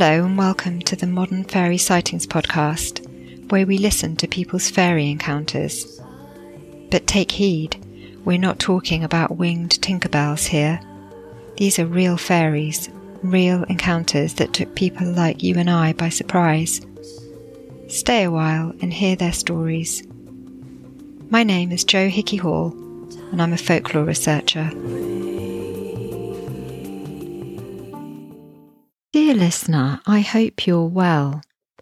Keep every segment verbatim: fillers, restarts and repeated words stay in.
Hello and welcome to the Modern Fairy Sightings podcast, where we listen to people's fairy encounters. But take heed, we're not talking about winged Tinkerbells here. These are real fairies, real encounters that took people like you and I by surprise. Stay a while and hear their stories. My name is Jo Hickey Hall, and I'm a folklore researcher. Dear listener, I hope you're well.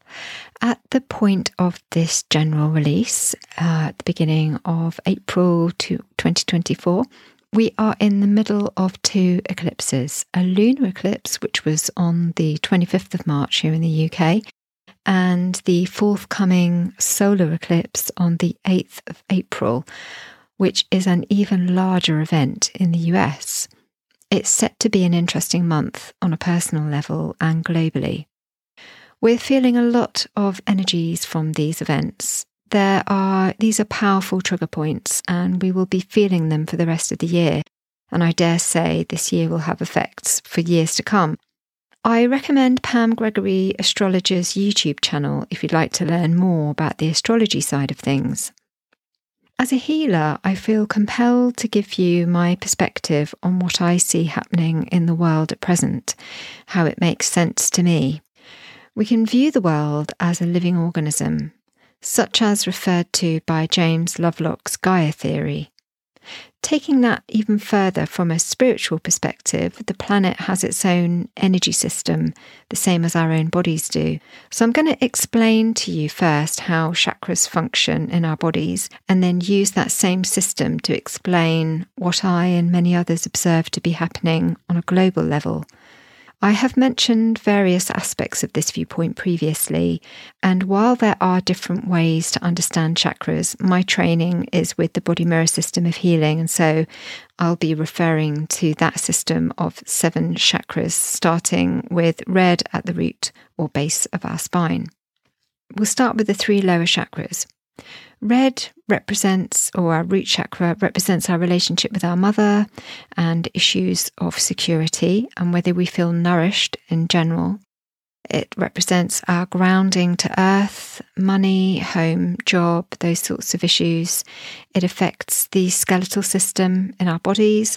At the point of this general release, uh, at the beginning of April twenty twenty-four, we are in the middle of two eclipses. A lunar eclipse, which was on the twenty-fifth of March here in the U K, and the forthcoming solar eclipse on the eighth of April, which is an even larger event in the U S. It's set to be an interesting month on a personal level and globally. We're feeling a lot of energies from these events. There are these are powerful trigger points, and we will be feeling them for the rest of the year. And I dare say this year will have effects for years to come. I recommend Pam Gregory Astrologer's YouTube channel if you'd like to learn more about the astrology side of things. As a healer, I feel compelled to give you my perspective on what I see happening in the world at present, how it makes sense to me. We can view the world as a living organism, such as referred to by James Lovelock's Gaia theory. Taking that even further from a spiritual perspective, the planet has its own energy system, the same as our own bodies do. So I'm going to explain to you first how chakras function in our bodies, and then use that same system to explain what I and many others observe to be happening on a global level. I have mentioned various aspects of this viewpoint previously, and while there are different ways to understand chakras, my training is with the body mirror system of healing, and so I'll be referring to that system of seven chakras, starting with red at the root or base of our spine. We'll start with the three lower chakras. Red represents, or our root chakra represents our relationship with our mother and issues of security and whether we feel nourished in general. It represents our grounding to earth, money, home, job, those sorts of issues. It affects the skeletal system in our bodies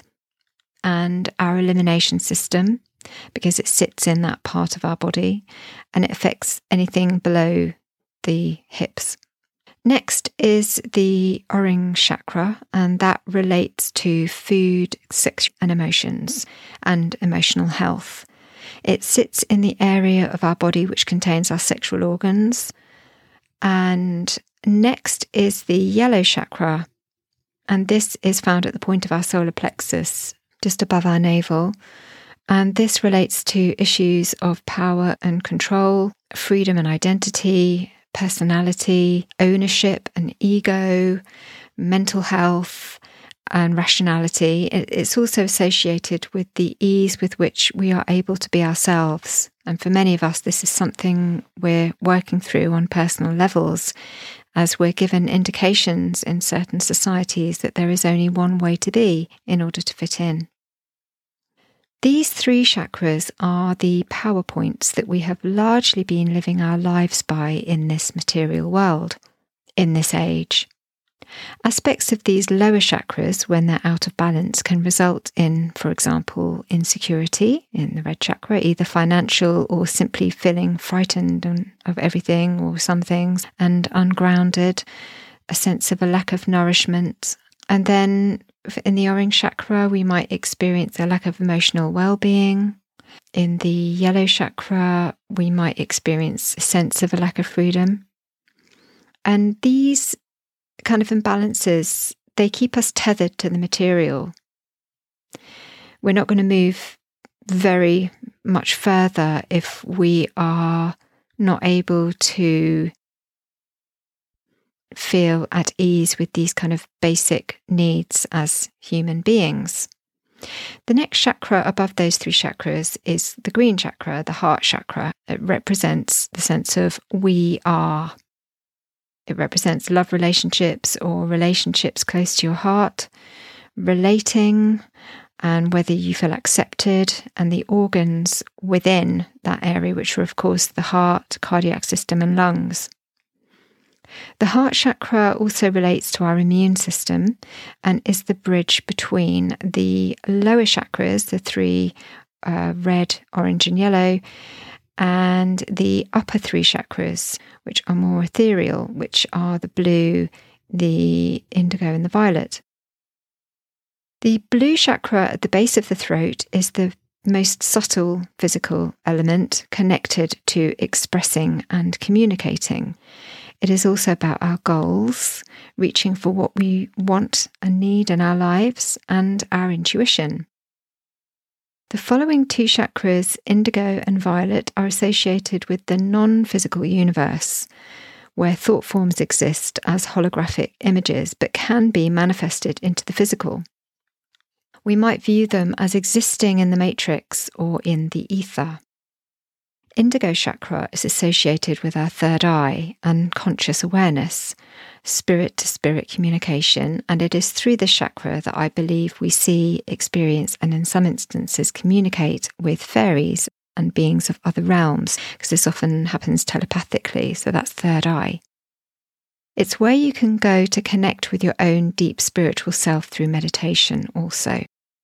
and our elimination system because it sits in that part of our body, and it affects anything below the hips. Next is the Orang chakra, and that relates to food, sex and emotions, and emotional health. It sits in the area of our body which contains our sexual organs. And next is the yellow chakra, and this is found at the point of our solar plexus, just above our navel. And this relates to issues of power and control, freedom and identity, personality, ownership and ego, mental health and rationality. It's also associated with the ease with which we are able to be ourselves. And for many of us, this is something we're working through on personal levels, as we're given indications in certain societies that there is only one way to be in order to fit in. These three chakras are the power points that we have largely been living our lives by in this material world, in this age. Aspects of these lower chakras, when they're out of balance, can result in, for example, insecurity in the red chakra, either financial or simply feeling frightened of everything or some things, and ungrounded, a sense of a lack of nourishment. And then in the Orang chakra, we might experience a lack of emotional well-being. In the yellow chakra, we might experience a sense of a lack of freedom. And these kind of imbalances, they keep us tethered to the material. We're not going to move very much further if we are not able to feel at ease with these kind of basic needs as human beings. The next chakra above those three chakras is the green chakra, the heart chakra. It represents the sense of we are. It represents love relationships or relationships close to your heart, relating, and whether you feel accepted, and the organs within that area, which are, of course, the heart, cardiac system, and lungs. The heart chakra also relates to our immune system and is the bridge between the lower chakras, the three uh, red, orange, and yellow, and the upper three chakras, which are more ethereal, which are the blue, the indigo, and the violet. The blue chakra at the base of the throat is the most subtle physical element connected to expressing and communicating. It is also about our goals, reaching for what we want and need in our lives, and our intuition. The following two chakras, indigo and violet, are associated with the non-physical universe, where thought forms exist as holographic images but can be manifested into the physical. We might view them as existing in the matrix or in the ether. Indigo chakra is associated with our third eye and conscious awareness, spirit-to-spirit communication, and it is through this chakra that I believe we see, experience, and in some instances communicate with fairies and beings of other realms, because this often happens telepathically, so that's third eye. It's where you can go to connect with your own deep spiritual self through meditation also.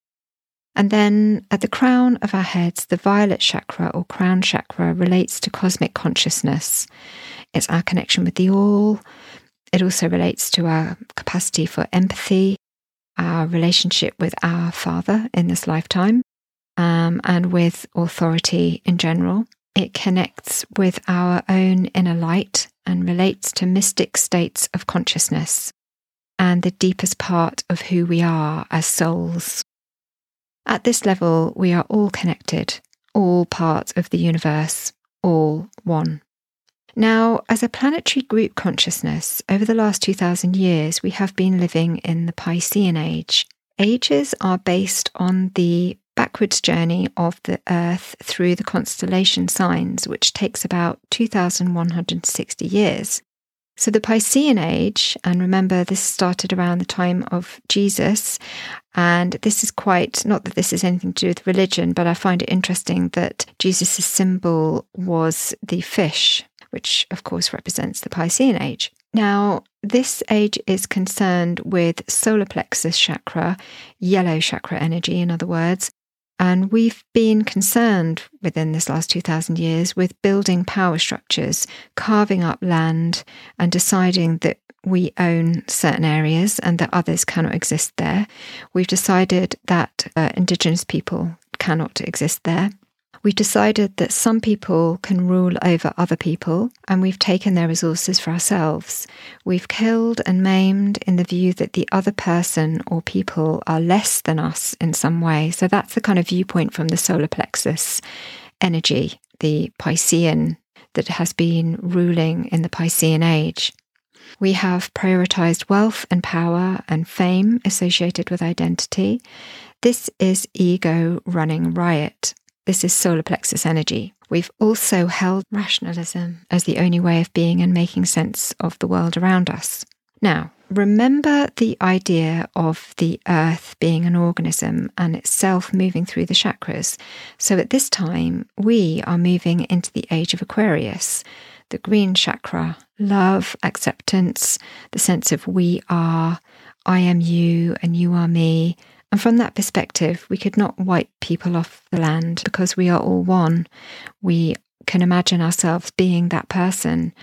And then at the crown of our heads, the violet chakra or crown chakra relates to cosmic consciousness. It's our connection with the all. It also relates to our capacity for empathy, our relationship with our Father in this lifetime, um, and with authority in general. It connects with our own inner light and relates to mystic states of consciousness and the deepest part of who we are as souls. At this level, we are all connected, all part of the universe, all one. Now, as a planetary group consciousness, over the last two thousand years, we have been living in the Piscean age. Ages are based on the backwards journey of the Earth through the constellation signs, which takes about two thousand one hundred sixty years. So the Piscean age, and remember this started around the time of Jesus, and this is quite, not that this is anything to do with religion, but I find it interesting that Jesus' symbol was the fish, which of course represents the Piscean age. Now, this age is concerned with solar plexus chakra, yellow chakra energy, in other words, and we've been concerned within this last two thousand years with building power structures, carving up land and deciding that we own certain areas and that others cannot exist there. We've decided that uh, Indigenous people cannot exist there. We've decided that some people can rule over other people, and we've taken their resources for ourselves. We've killed and maimed in the view that the other person or people are less than us in some way. So that's the kind of viewpoint from the solar plexus energy, the Piscean, that has been ruling in the Piscean age. We have prioritized wealth and power and fame associated with identity. This is ego running riot. This is solar plexus energy. We've also held rationalism as the only way of being and making sense of the world around us. Now, remember the idea of the earth being an organism and itself moving through the chakras. So at this time, we are moving into the age of Aquarius, the green chakra, love, acceptance, the sense of we are, I am you and you are me. And from that perspective, we could not wipe people off the land because we are all one. We can imagine ourselves being that person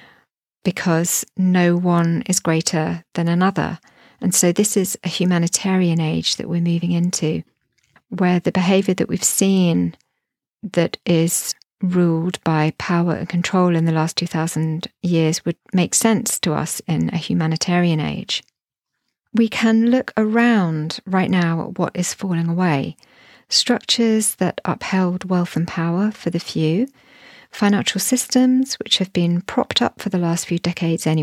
because no one is greater than another. And so this is a humanitarian age that we're moving into, where the behaviour that we've seen that is ruled by power and control in the last two thousand years would make sense to us in a humanitarian age. We can look around right now at what is falling away. Structures that upheld wealth and power for the few, financial systems which have been propped up for the last few decades anyway,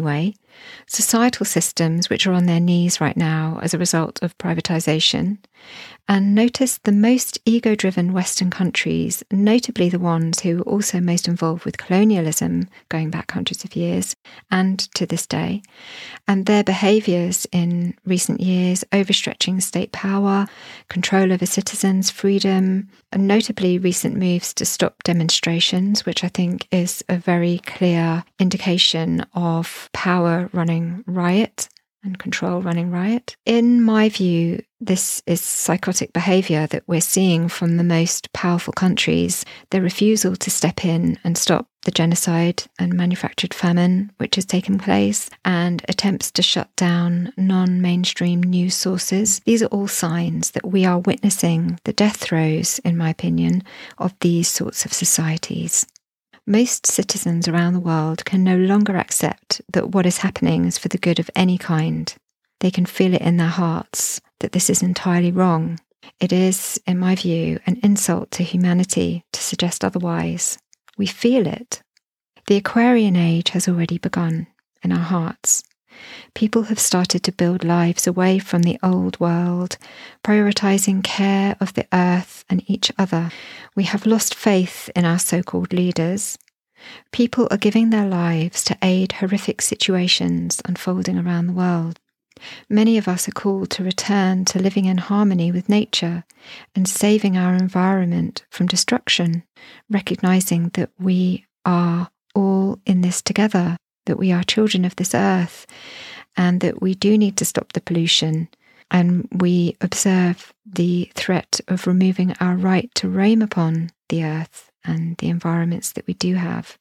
societal systems which are on their knees right now as a result of privatisation, and notice the most ego-driven Western countries, notably the ones who were also most involved with colonialism going back hundreds of years and to this day, and their behaviours in recent years, overstretching state power, control over citizens, freedom, and notably recent moves to stop demonstrations, which I think is a very clear indication of power running riot and control running riot. In my view, this is psychotic behaviour that we're seeing from the most powerful countries, their refusal to step in and stop the genocide and manufactured famine which has taken place, and attempts to shut down non-mainstream news sources. These are all signs that we are witnessing the death throes, in my opinion, of these sorts of societies. Most citizens around the world can no longer accept that what is happening is for the good of any kind. They can feel it in their hearts that this is entirely wrong. It is, in my view, an insult to humanity to suggest otherwise. We feel it. The Aquarian age has already begun in our hearts. People have started to build lives away from the old world, prioritising care of the earth and each other. We have lost faith in our so-called leaders. People are giving their lives to aid horrific situations unfolding around the world. Many of us are called to return to living in harmony with nature and saving our environment from destruction, recognising that we are all in this together, that we are children of this earth, and that we do need to stop the pollution, and we observe the threat of removing our right to roam upon the earth and the environments that we do have.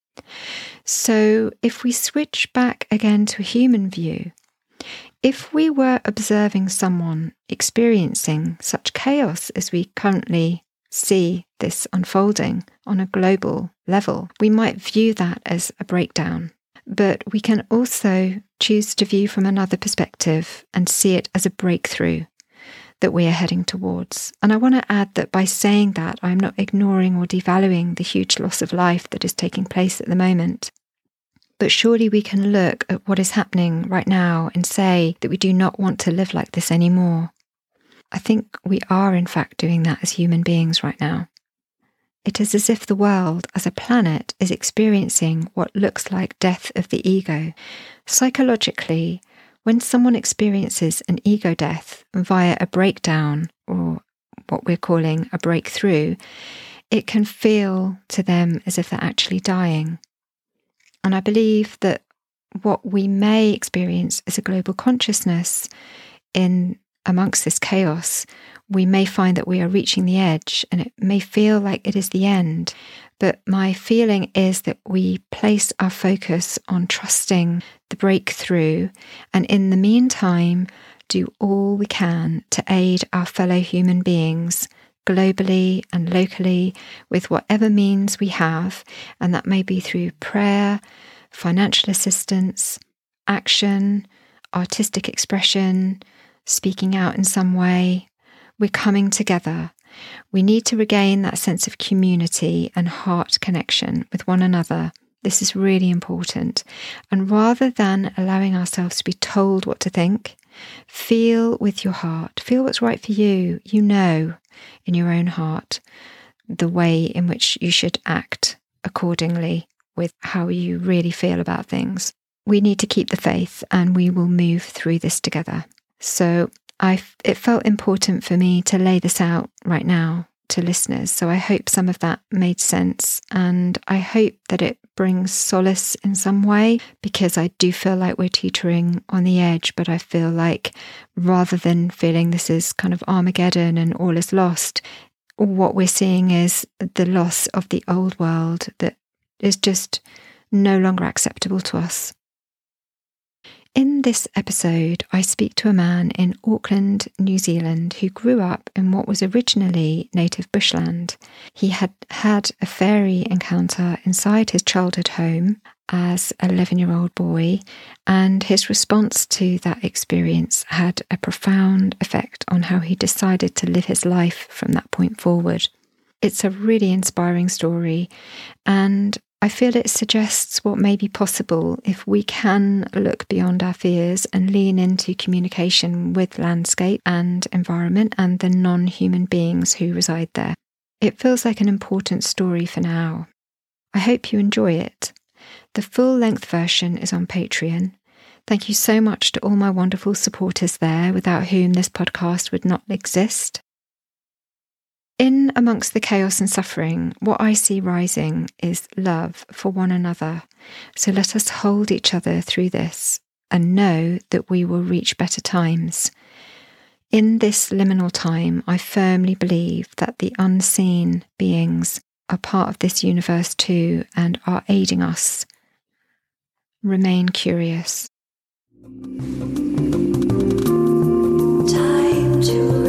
So if we switch back again to a human view, if we were observing someone experiencing such chaos as we currently see this unfolding on a global level, we might view that as a breakdown. But we can also choose to view from another perspective and see it as a breakthrough that we are heading towards. And I want to add that by saying that, I'm not ignoring or devaluing the huge loss of life that is taking place at the moment. But surely we can look at what is happening right now and say that we do not want to live like this anymore. I think we are in fact doing that as human beings right now. It is as if the world as a planet is experiencing what looks like death of the ego. Psychologically, when someone experiences an ego death via a breakdown, or what we're calling a breakthrough, it can feel to them as if they're actually dying. And I believe that what we may experience as a global consciousness in amongst this chaos, we may find that we are reaching the edge and it may feel like it is the end. But my feeling is that we place our focus on trusting the breakthrough, and in the meantime, do all we can to aid our fellow human beings globally and locally with whatever means we have, and that may be through prayer, financial assistance, action, artistic expression, speaking out in some way. We're coming together. We need to regain that sense of community and heart connection with one another. This is really important. And rather than allowing ourselves to be told what to think, feel with your heart. Feel what's right for you. You know in your own heart the way in which you should act accordingly with how you really feel about things. We need to keep the faith and we will move through this together. So I, it felt important for me to lay this out right now to listeners. So I hope some of that made sense, and I hope that it brings solace in some way, because I do feel like we're teetering on the edge, but I feel like rather than feeling this is kind of Armageddon and all is lost, what we're seeing is the loss of the old world that is just no longer acceptable to us. In this episode, I speak to a man in Auckland, New Zealand, who grew up in what was originally native bushland. He had had a fairy encounter inside his childhood home as an eleven-year-old boy, and his response to that experience had a profound effect on how he decided to live his life from that point forward. It's a really inspiring story, and I feel it suggests what may be possible if we can look beyond our fears and lean into communication with landscape and environment and the non-human beings who reside there. It feels like an important story for now. I hope you enjoy it. The full-length version is on Patreon. Thank you so much to all my wonderful supporters there, without whom this podcast would not exist. In amongst the chaos and suffering, what I see rising is love for one another. So let us hold each other through this and know that we will reach better times. In this liminal time, I firmly believe that the unseen beings are part of this universe too and are aiding us. Remain curious. Time to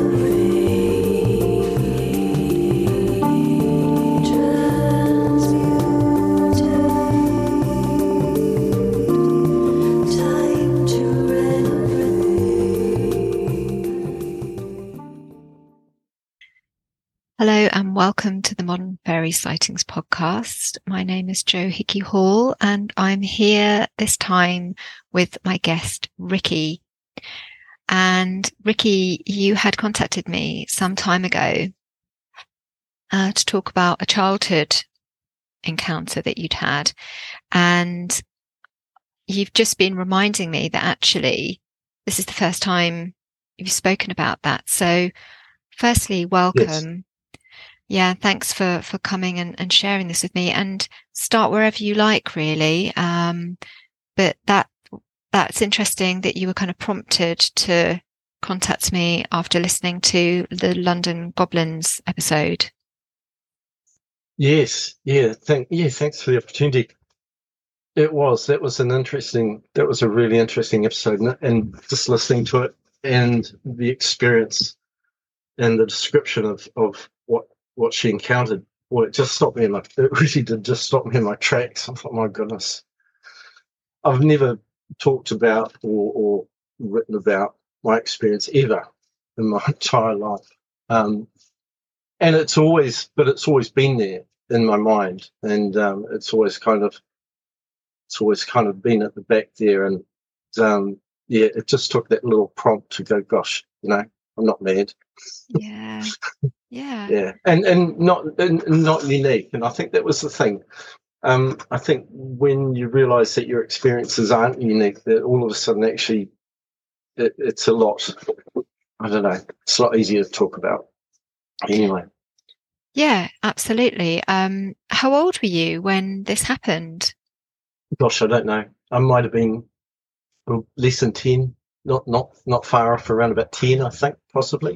Hello and welcome to the Modern Fairy Sightings podcast. My name is Jo Hickey Hall and I'm here this time with my guest Ricky. And Ricky, you had contacted me some time ago uh, to talk about a childhood encounter that you'd had. And you've just been reminding me that actually this is the first time you've spoken about that. So firstly, welcome. Yes. Yeah, thanks for, for coming and, and sharing this with me, and start wherever you like, really. Um, but that that's interesting that you were kind of prompted to contact me after listening to the London Goblins episode. Yes, yeah, thank yeah, thanks for the opportunity. It was that was an interesting that was a really interesting episode, and, and just listening to it and the experience and the description of of what. what she encountered, well, it just stopped me in my, it really did just stop me in my tracks. I thought, my goodness, I've never talked about or, or written about my experience ever in my entire life. Um, and it's always, but it's always been there in my mind. And um, it's always kind of, it's always kind of been at the back there. And um, yeah, it just took that little prompt to go, gosh, you know, I'm not mad. Yeah. Yeah. Yeah, and and not and not unique, and I think that was the thing. Um, I think when you realise that your experiences aren't unique, that all of a sudden actually it, it's a lot. I don't know. It's a lot easier to talk about. Anyway. Yeah, absolutely. Um, how old were you when this happened? Gosh, I don't know. I might have been well, less than ten. Not not not far off, around about ten, I think, possibly.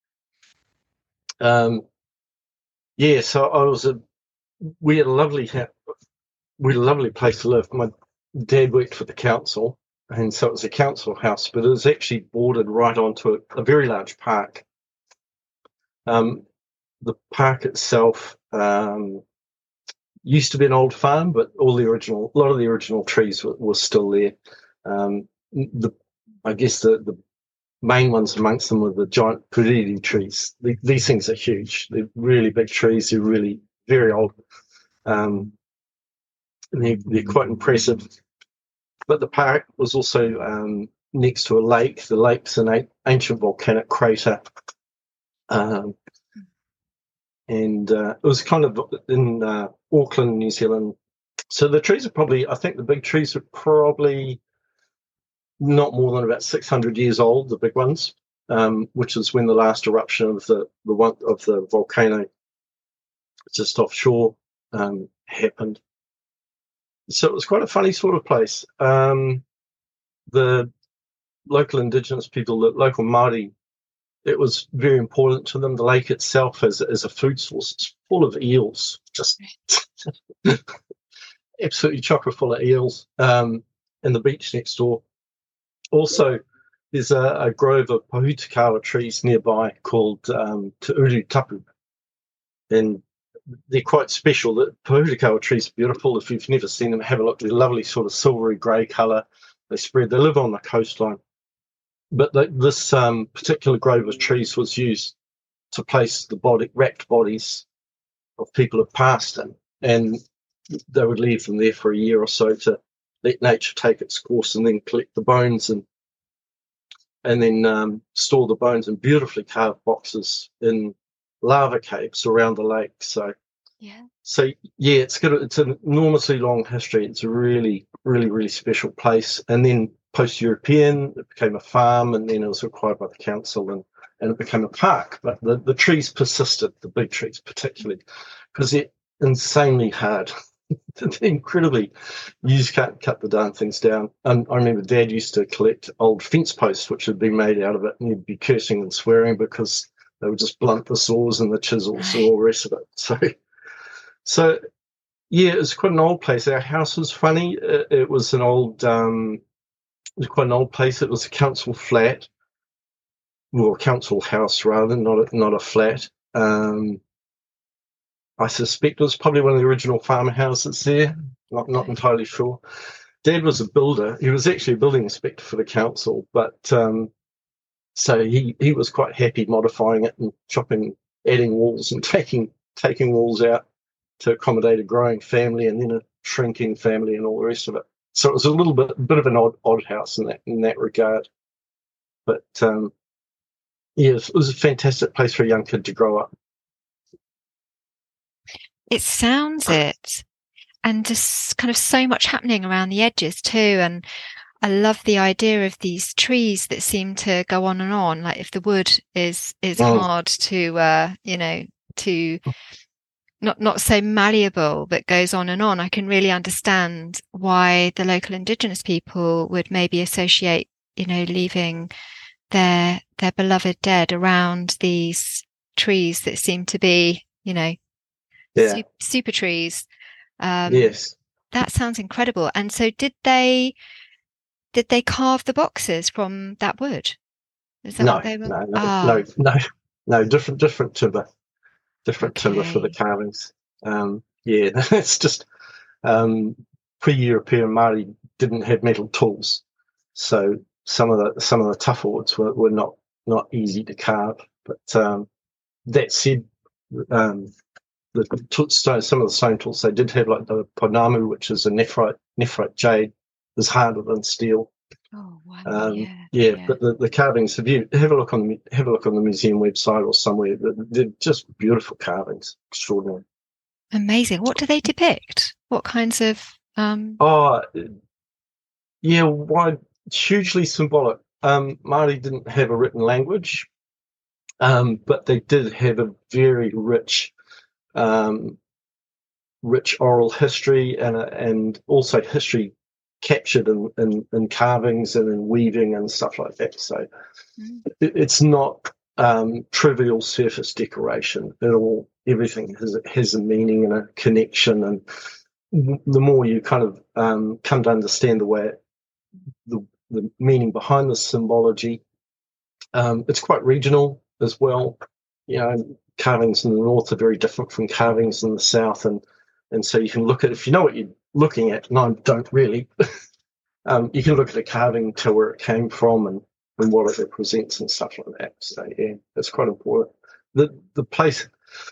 Um, yeah, so I was a. We had a lovely, we had a lovely place to live. My dad worked for the council, and so it was a council house, but it was actually bordered right onto a, a very large park. Um, the park itself um, used to be an old farm, but all the original, a lot of the original trees were, were still there. Um, the, I guess the, the main ones amongst them were the giant puriri trees. The, these things are huge. They're really big trees. They're really very old. Um, and they're, they're quite impressive. But the park was also um, next to a lake. The lake's an ancient volcanic crater. Um, and uh, it was kind of in uh, Auckland, New Zealand. So the trees are probably, I think the big trees are probably not more than about six hundred years old, the big ones, um, which is when the last eruption of the, the one of the volcano just offshore um, happened. So it was quite a funny sort of place. Um, the local indigenous people, the local Māori, it was very important to them. The lake itself as, as a food source, it's full of eels, just absolutely chocker full of eels, um, and the beach next door. Also, there's a, a grove of pohutukawa trees nearby called um, Te Uru Tapu, and they're quite special. The pohutukawa trees are beautiful. If you've never seen them, have a look. They're lovely, sort of silvery grey colour. They spread. They live on the coastline. But the, this um, particular grove of trees was used to place the body, wrapped bodies of people who passed in. And they would leave them there for a year or so to let nature take its course, and then collect the bones and and then um, store the bones in beautifully carved boxes in lava caves around the lake. So Yeah. so yeah, it's got a, it's an enormously long history. It's a really really really special place. And then post-European, it became a farm, and then it was acquired by the council, and and it became a park. But the, the trees persisted, the big trees particularly, because they're insanely hard. They're incredibly, you just can't cut the darn things down. And I remember Dad used to collect old fence posts which had been made out of it, and he'd be cursing and swearing because they would just blunt the saws and the chisels and all the rest of it. So, so yeah, it's quite an old place. Our house was funny. It, it was an old, um, it was quite an old place. It was a council flat, well, a council house rather, not a, not a flat. Um, I suspect it was probably one of the original farmhouses there. Not not entirely sure. Dad was a builder. He was actually a building inspector for the council, but um, so he, he was quite happy modifying it and chopping, adding walls and taking taking walls out to accommodate a growing family and then a shrinking family and all the rest of it. So it was a little bit bit of an odd odd house in that in that regard. But um, yeah, it was, it was a fantastic place for a young kid to grow up. It sounds it. And just kind of so much happening around the edges too. And I love the idea of these trees that seem to go on and on. Like if the wood is is Mm. hard to, uh, you know, to not not so malleable, but goes on and on. I can really understand why the local Indigenous people would maybe associate, you know, leaving their their beloved dead around these trees that seem to be, you know, Yeah. super, super trees. Um, Yes. That sounds incredible. And so did they did they carve the boxes from that wood? Is that No, what they were? no, no, Ah, no, no, no, different, different timber, different timber for the okay. carvings. Um, yeah, it's just um, pre-European Māori didn't have metal tools, so some of the some of the tougher woods were, were not not easy to carve. But um, that said, um, the t- stone, some of the stone tools they did have, like the ponamu, which is a nephrite nephrite jade, is harder than steel. Oh wow, Um, yeah, yeah, yeah. but the, the carvings, if you have a look on the have a look on the museum website or somewhere, they're, they're just beautiful carvings, extraordinary. Amazing. What do they depict? What kinds of um Oh, yeah, why hugely symbolic. Um, Māori didn't have a written language, um, but they did have a very rich, um, rich oral history and a, and also history captured in, in, in carvings and in weaving and stuff like that. So mm, it, it's not um, trivial surface decoration. It all everything has has a meaning and a connection, and the more you kind of um, come to understand the way the the meaning behind the symbology, um, it's quite regional as well. You know, carvings in the north are very different from carvings in the south, and and so you can look at, if you know what you're looking at, and I don't really, um, you can look at a carving, tell where it came from, and, and what it represents and stuff like that. So yeah, it's quite important. The the place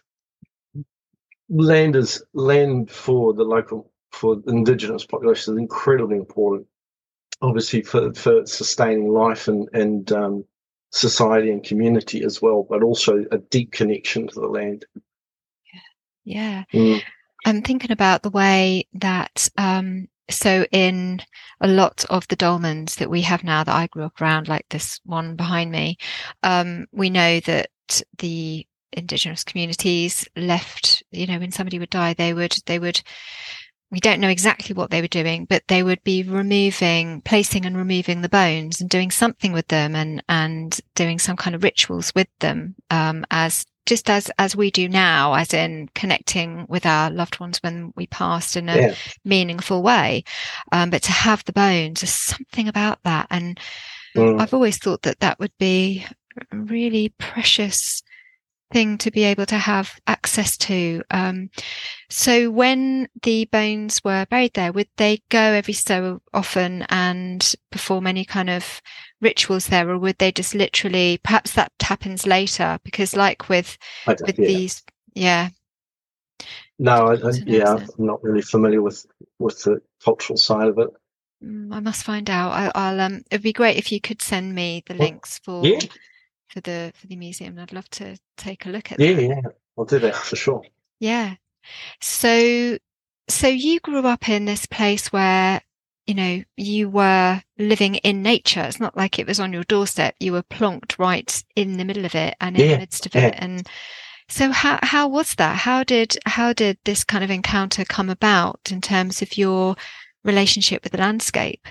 land is land for the local for the Indigenous population is incredibly important. Obviously for, for sustaining life and and um, society and community as well, but also a deep connection to the land. yeah. Mm. I'm thinking about the way that um so in a lot of the dolmens that we have now that I grew up around, like this one behind me, um, we know that the Indigenous communities left, you know, when somebody would die, they would they would we don't know exactly what they were doing, but they would be removing, placing and removing the bones and doing something with them, and and doing some kind of rituals with them, um, as just as as we do now, as in connecting with our loved ones when we passed in a Yeah. meaningful way. Um, but to have the bones, there's something about that, and Mm. I've always thought that that would be a really precious thing to be able to have access to. Um, so when the bones were buried there, would they go every so often and perform any kind of rituals there, or would they just literally, perhaps that happens later? Because like with I don't- with yeah. these, yeah, No, I, I, Difficult to know, yeah, isn't it? I'm not really familiar with with the cultural side of it. Mm, I must find out. I, I'll um. It'd be great if you could send me the Well, links for yeah, for the for the museum. I'd love to take a look at yeah, that. yeah. I'll do that for sure. Yeah. So so you grew up in this place where, you know, you were living in nature. It's not like it was on your doorstep. You were plonked right in the middle of it and in the Yeah, midst of yeah. it. And so how how was that? How did how did this kind of encounter come about in terms of your relationship with the landscape?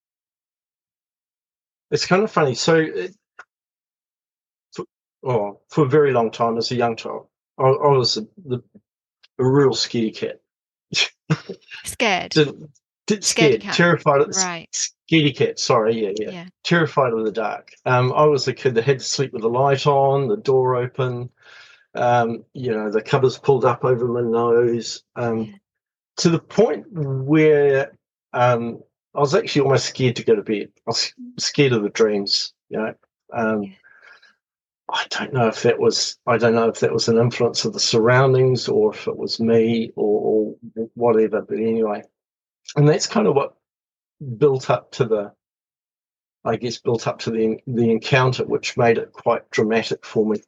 It's kind of funny. So, it, for, oh, for a very long time as a young child, I, I was a, the, a real scaredy cat. Scared. did, did Scaredy scared, cat. terrified of Right. scaredy cat. Sorry, yeah, yeah, Yeah. terrified of the dark. Um, I was a kid that had to sleep with the light on, the door open. Um, you know, the covers pulled up over my nose. Um, Yeah. to the point where um, I was actually almost scared to go to bed. I was scared of the dreams. You know, um, Yeah. I don't know if that was I don't know if that was an influence of the surroundings or if it was me or, or whatever. But anyway, and that's kind of what built up to the, I guess, built up to the the encounter, which made it quite dramatic for me.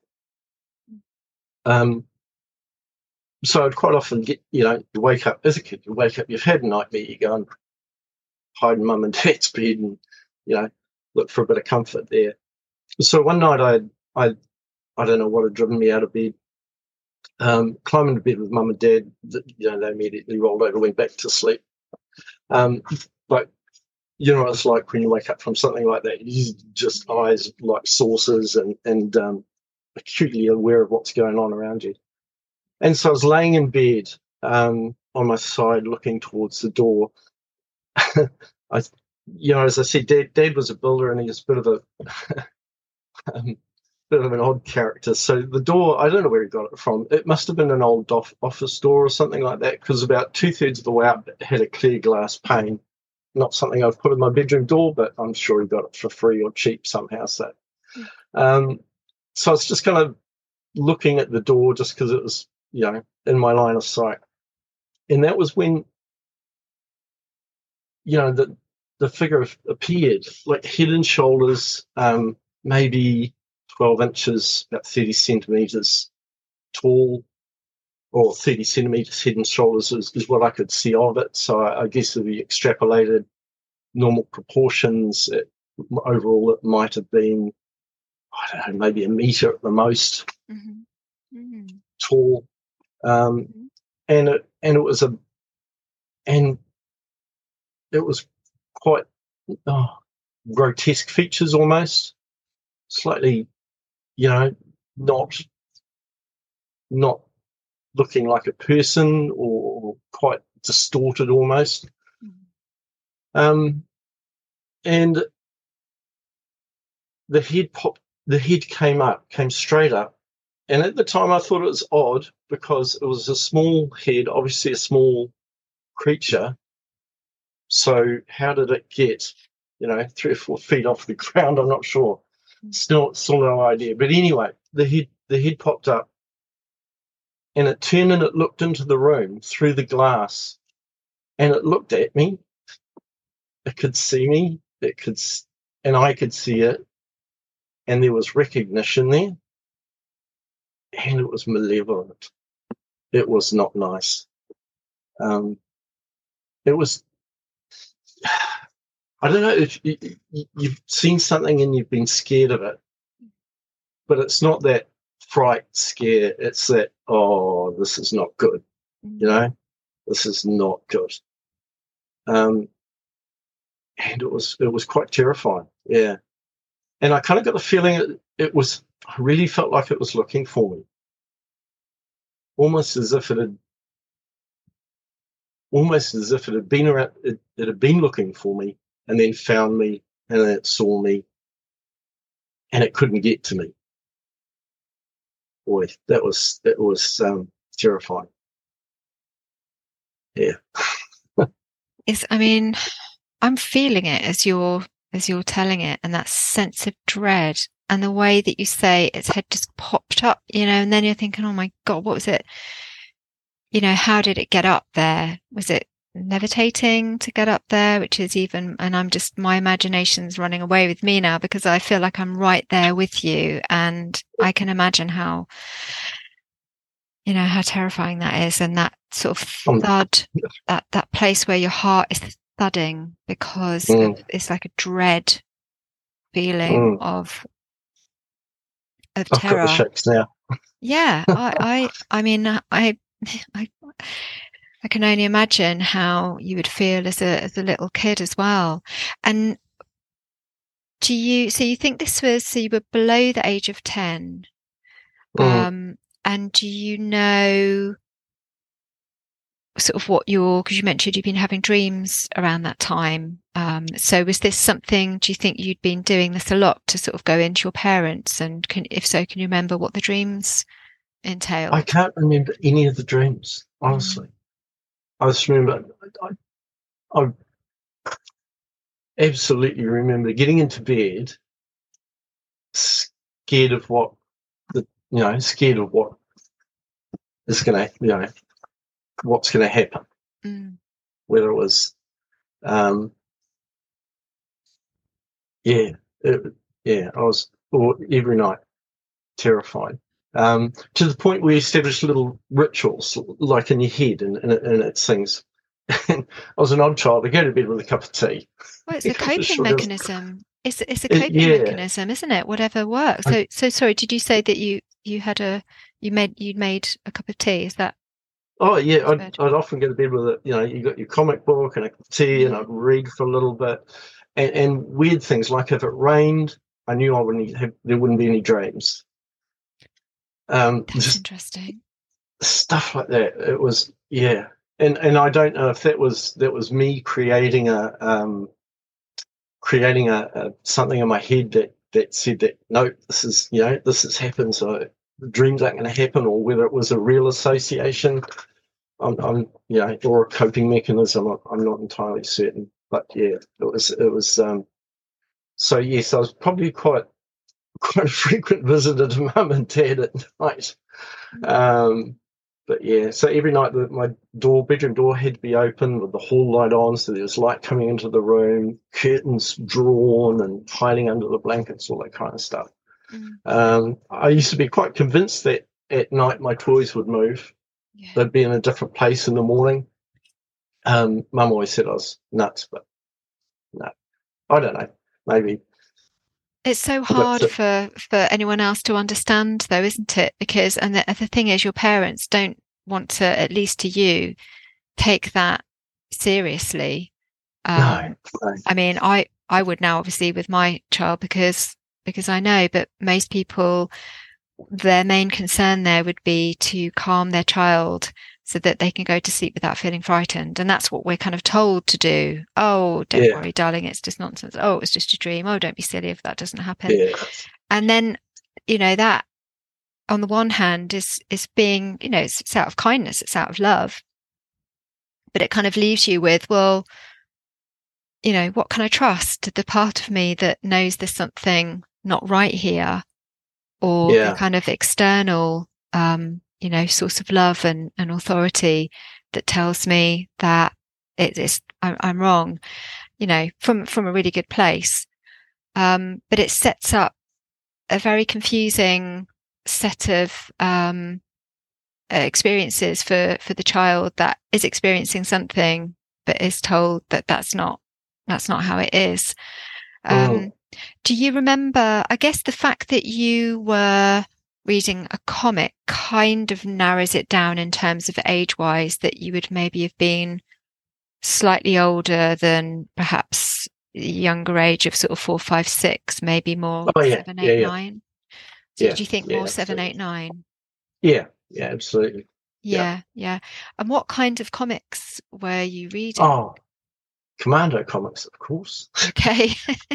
Um, so I'd quite often get, you know, you wake up as a kid, you wake up, you've had a nightmare, you go and hide in mum and dad's bed and, you know, look for a bit of comfort there. So one night I, I, I don't know what had driven me out of bed, um, climbed into bed with mum and dad. You know, they immediately rolled over, went back to sleep. Um, but you know what it's like when you wake up from something like that. You just eyes like saucers and and um, acutely aware of what's going on around you. And so I was laying in bed um, on my side, looking towards the door. I, you know, as I said, Dad, Dad was a builder, and he was a bit of a um, bit of an odd character. So the door, I don't know where he got it from. It must have been an old off, office door or something like that, because about two thirds of the way up it had a clear glass pane. Not something I've put in my bedroom door, but I'm sure he got it for free or cheap somehow. So, um, so I was just kind of looking at the door just because it was, you know, in my line of sight. And that was when, you know, the the figure appeared, like head and shoulders, um, maybe twelve inches, about thirty centimeters tall, or thirty centimeters head and shoulders is, is what I could see of it. So I, I guess if we extrapolated normal proportions, it, overall it might have been, I don't know, maybe a meter at the most, Mm-hmm. Mm-hmm. tall. Um, Mm-hmm. and it and it was a and it was quite oh, grotesque features almost, slightly, you know, not not looking like a person or quite distorted almost. Um, and the head pop, the head came up, came straight up. And at the time I thought it was odd because it was a small head, obviously a small creature. So how did it get, you know, three or four feet off the ground? I'm not sure. Still, still no idea. But anyway, the head, the head popped up, and it turned and it looked into the room through the glass, and it looked at me. It could see me. It could, and I could see it, and there was recognition there, and it was malevolent. It was not nice. Um, it was. I don't know if you, you've seen something and you've been scared of it, but it's not that fright scare. It's that, oh, this is not good. You know, this is not good. Um, and it was it was quite terrifying. Yeah, and I kind of got the feeling it, it was. I really felt like it was looking for me, almost as if it had, almost as if it had been around. It, it had been looking for me, and then found me, and then it saw me, and it couldn't get to me. Boy, that was that was um, terrifying. Yeah. It's, I mean, I'm feeling it as you're as you're telling it, and that sense of dread, and the way that you say its head just popped up, you know, and then you're thinking, oh my God, what was it? you know, how did it get up there? Was it levitating to get up there, which is even, and I'm just, my imagination's running away with me now because I feel like I'm right there with you, and I can imagine how, you know, how terrifying that is, and that sort of thud, that that place where your heart is thudding because mm. of, it's like a dread feeling mm. of of I've terror. got the shakes now. Yeah, I, I, I mean, I, I, I can only imagine how you would feel as a as a little kid as well. And do you? So you think this was? So you were below the age of ten, mm. um, and do you know sort of what your? Because you mentioned you've been having dreams around that time. Um, so was this something? Do you think you'd been doing this a lot to sort of go into your parents? And can, if so, can you remember what the dreams entailed? I can't remember any of the dreams, honestly. Mm. I just remember, I, I absolutely remember getting into bed, scared of what, the you know, scared of what is going to, you know, what's going to happen. Mm. Whether it was, um, yeah, it, yeah, I was or every night terrified. Um, to the point where you establish little rituals, like in your head, and, and, it, and it sings. And I was an odd child. I go to bed with a cup of tea. Well, it's a coping sure mechanism. It's it's a it, coping yeah. mechanism, isn't it? Whatever works. So so sorry. Did you say that you you had a you made you made a cup of tea? Is that? Oh yeah, I'd, I'd often go to bed with it. You know, you got your comic book and a cup of tea, yeah. and I'd read for a little bit. And, and weird things like if it rained, I knew I wouldn't have, there wouldn't be any dreams. Um, That's just interesting. Stuff like that. It was yeah, and and I don't know if that was that was me creating a um, creating a, a something in my head that that said that no, this is you know this has happened, so dreams aren't going to happen, or whether it was a real association. I'm, I'm you know, or a coping mechanism. I'm, I'm not entirely certain, but yeah, it was it was. Um, so yes, I was probably quite. quite a frequent visitor to mum and dad at night. Um, but yeah, so every night the, my door, bedroom door had to be open with the hall light on, so there was light coming into the room, curtains drawn and hiding under the blankets, all that kind of stuff. Mm. Um, I used to be quite convinced that at night my toys would move. Yeah. They'd be in a different place in the morning. Um, mum always said I was nuts, but no, I don't know, maybe. It's so hard for, for anyone else to understand, though, isn't it? Because, and the, the thing is, your parents don't want to, at least to you, take that seriously. Um, no, no. I mean, I, I would now, obviously, with my child, because, because I know, but most people, their main concern there would be to calm their child so that they can go to sleep without feeling frightened. And that's what we're kind of told to do. Oh, don't yeah. worry, darling, it's just nonsense. Oh, it's just a dream. Oh, don't be silly if that doesn't happen. Yeah. And then, you know, that on the one hand is, is being, you know, it's, it's out of kindness, it's out of love. But it kind of leaves you with, well, you know, what can I trust? The part of me that knows there's something not right here, or yeah. the kind of external, um, you know, source of love and, and authority that tells me that it is, I'm, I'm wrong, you know, from, from a really good place. Um, but it sets up a very confusing set of, um, experiences for, for the child that is experiencing something, but is told that that's not, that's not how it is. Um, oh. Do you remember, I guess the fact that you were reading a comic kind of narrows it down in terms of age-wise, that you would maybe have been slightly older than perhaps younger age of sort of four, five, six, maybe more oh, yeah. seven, eight, yeah, yeah. nine. So yeah. did you think yeah, more absolutely. seven, eight, nine? Yeah, yeah, absolutely. Yeah, yeah, yeah. And what kind of comics were you reading? Oh, Commando comics, of course. Okay.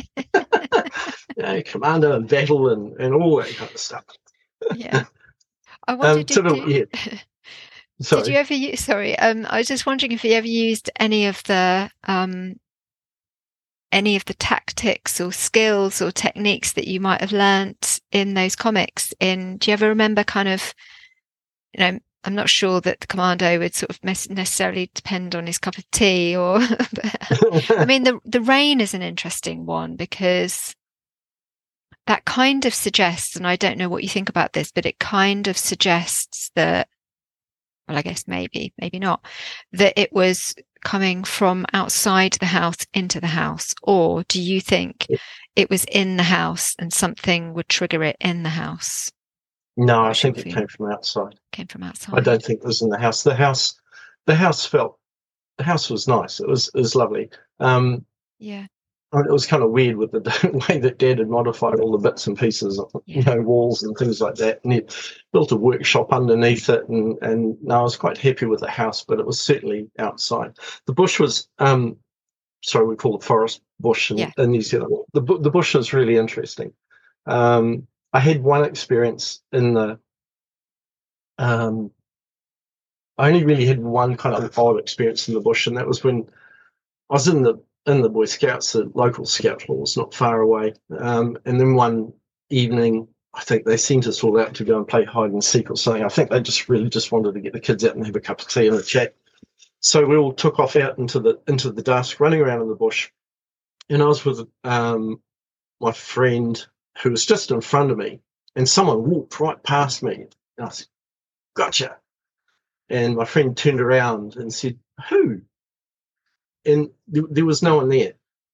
yeah, Commando and Battle and, and all that kind of stuff. Yeah. I wonder, um, did, sort of, did, yeah. Sorry. did you ever use, sorry, um, I was just wondering if you ever used any of the, um, any of the tactics or skills or techniques that you might have learnt in those comics in, do you ever remember kind of, you know, I'm not sure that the commando would sort of necessarily depend on his cup of tea or, I mean, the, the rain is an interesting one because that kind of suggests, and I don't know what you think about this, but it kind of suggests that, well, I guess maybe, maybe not, that it was coming from outside the house into the house. Or do you think it was in the house and something would trigger it in the house? No, I think it came from outside. Came from outside. I don't think it was in the house. The house, the house felt, the house was nice. It was, it was lovely. Um, yeah. It was kind of weird with the way that Dad had modified all the bits and pieces, of, yeah. you know, walls and things like that. And he built a workshop underneath it. And, and no, I was quite happy with the house, but it was certainly outside. The bush was, um, sorry, we call it forest bush in, yeah. in New Zealand. The, the bush was really interesting. Um, I had one experience in the, um, I only really had one kind of odd experience in the bush, and that was when I was in the in the Boy Scouts, the local scout hall was not far away. Um, and then one evening, I think they sent us all out to go and play hide and seek or something. I think they just really just wanted to get the kids out and have a cup of tea and a chat. So we all took off out into the into the dusk, running around in the bush. And I was with um, my friend who was just in front of me, and someone walked right past me. And I said, "Gotcha." And my friend turned around and said, "Who?" And th- there was no one there.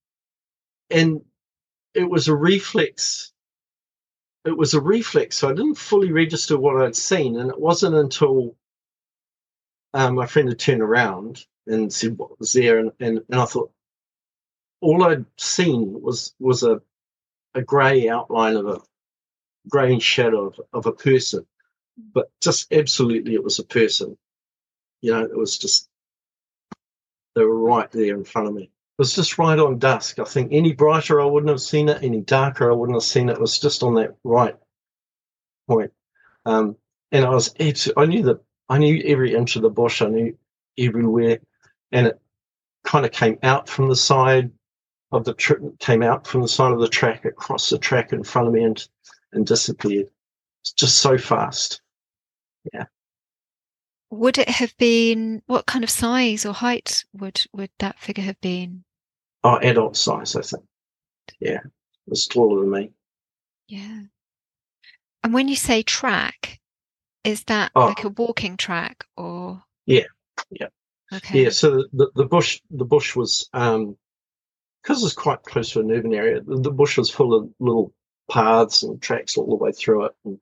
And it was a reflex. It was a reflex. So I didn't fully register what I'd seen. And it wasn't until um, my friend had turned around and said what was there. And, and, and I thought, all I'd seen was was a, a grey outline of a grey shadow of, of a person. But just absolutely it was a person. You know, it was just, they were right there in front of me. It was just right on dusk. I think any brighter I wouldn't have seen it, any darker I wouldn't have seen it. It was just on that right point. Um, and I was, I knew that, I knew every inch of the bush, I knew everywhere, and it kind of came out from the side of the tra- came out from the side of the track, across the track in front of me, and and disappeared. It's just so fast. Yeah. Would it have been, what kind of size or height would, would that figure have been? Oh, adult size, I think. Yeah, it was taller than me. Yeah. And when you say track, is that oh, like a walking track or? Yeah, yeah. Okay. Yeah, so the, the bush the bush was, um, because it's quite close to an urban area, the, the bush was full of little paths and tracks all the way through it. And,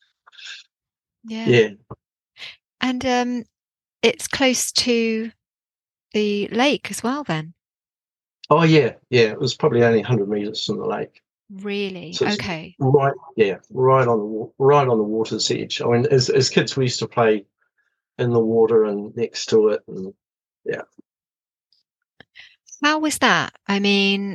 yeah. Yeah. And um, it's close to the lake as well, then? Oh, yeah, yeah. It was probably only one hundred metres from the lake. Really? So okay. Right, yeah, right on the right on the water's edge. I mean, as as kids, we used to play in the water and next to it, and yeah. How was that? I mean,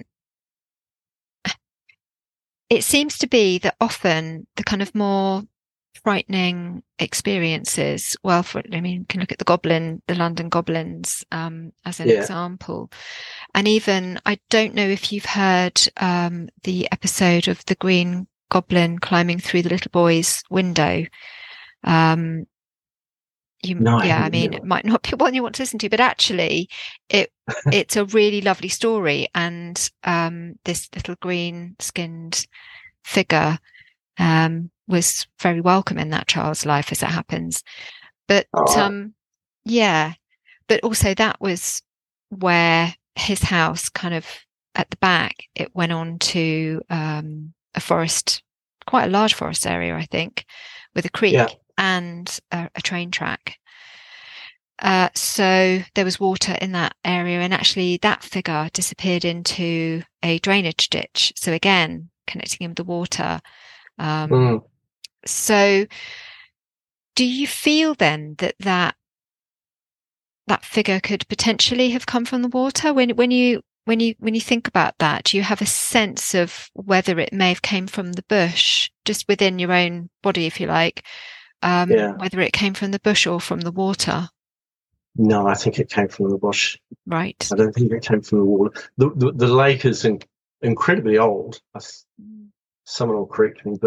it seems to be that often the kind of more frightening experiences, well, for, I mean, you can look at the Goblin, the London Goblins, um, as an yeah. example. And even, I don't know if you've heard um, the episode of the Green Goblin climbing through the little boy's window. Um, you, no, yeah, I, I mean, it might not be one you want to listen to, but actually, it it's a really lovely story. And um, this little green-skinned figure um, was very welcome in that child's life, as it happens. But oh. um, yeah, but also that was where his house, kind of at the back, it went on to um, a forest, quite a large forest area, I think, with a creek yeah. and a, a train track. Uh, so there was water in that area, and actually that figure disappeared into a drainage ditch. So again, connecting him with the water. Um, mm. So do you feel then that, that that figure could potentially have come from the water? When when you when you when you think about that, do you have a sense of whether it may have came from the bush, just within your own body, if you like, um, yeah. whether it came from the bush or from the water? No, I think it came from the bush. Right. I don't think it came from the water. The the, the lake is in, incredibly old. Someone will correct me, but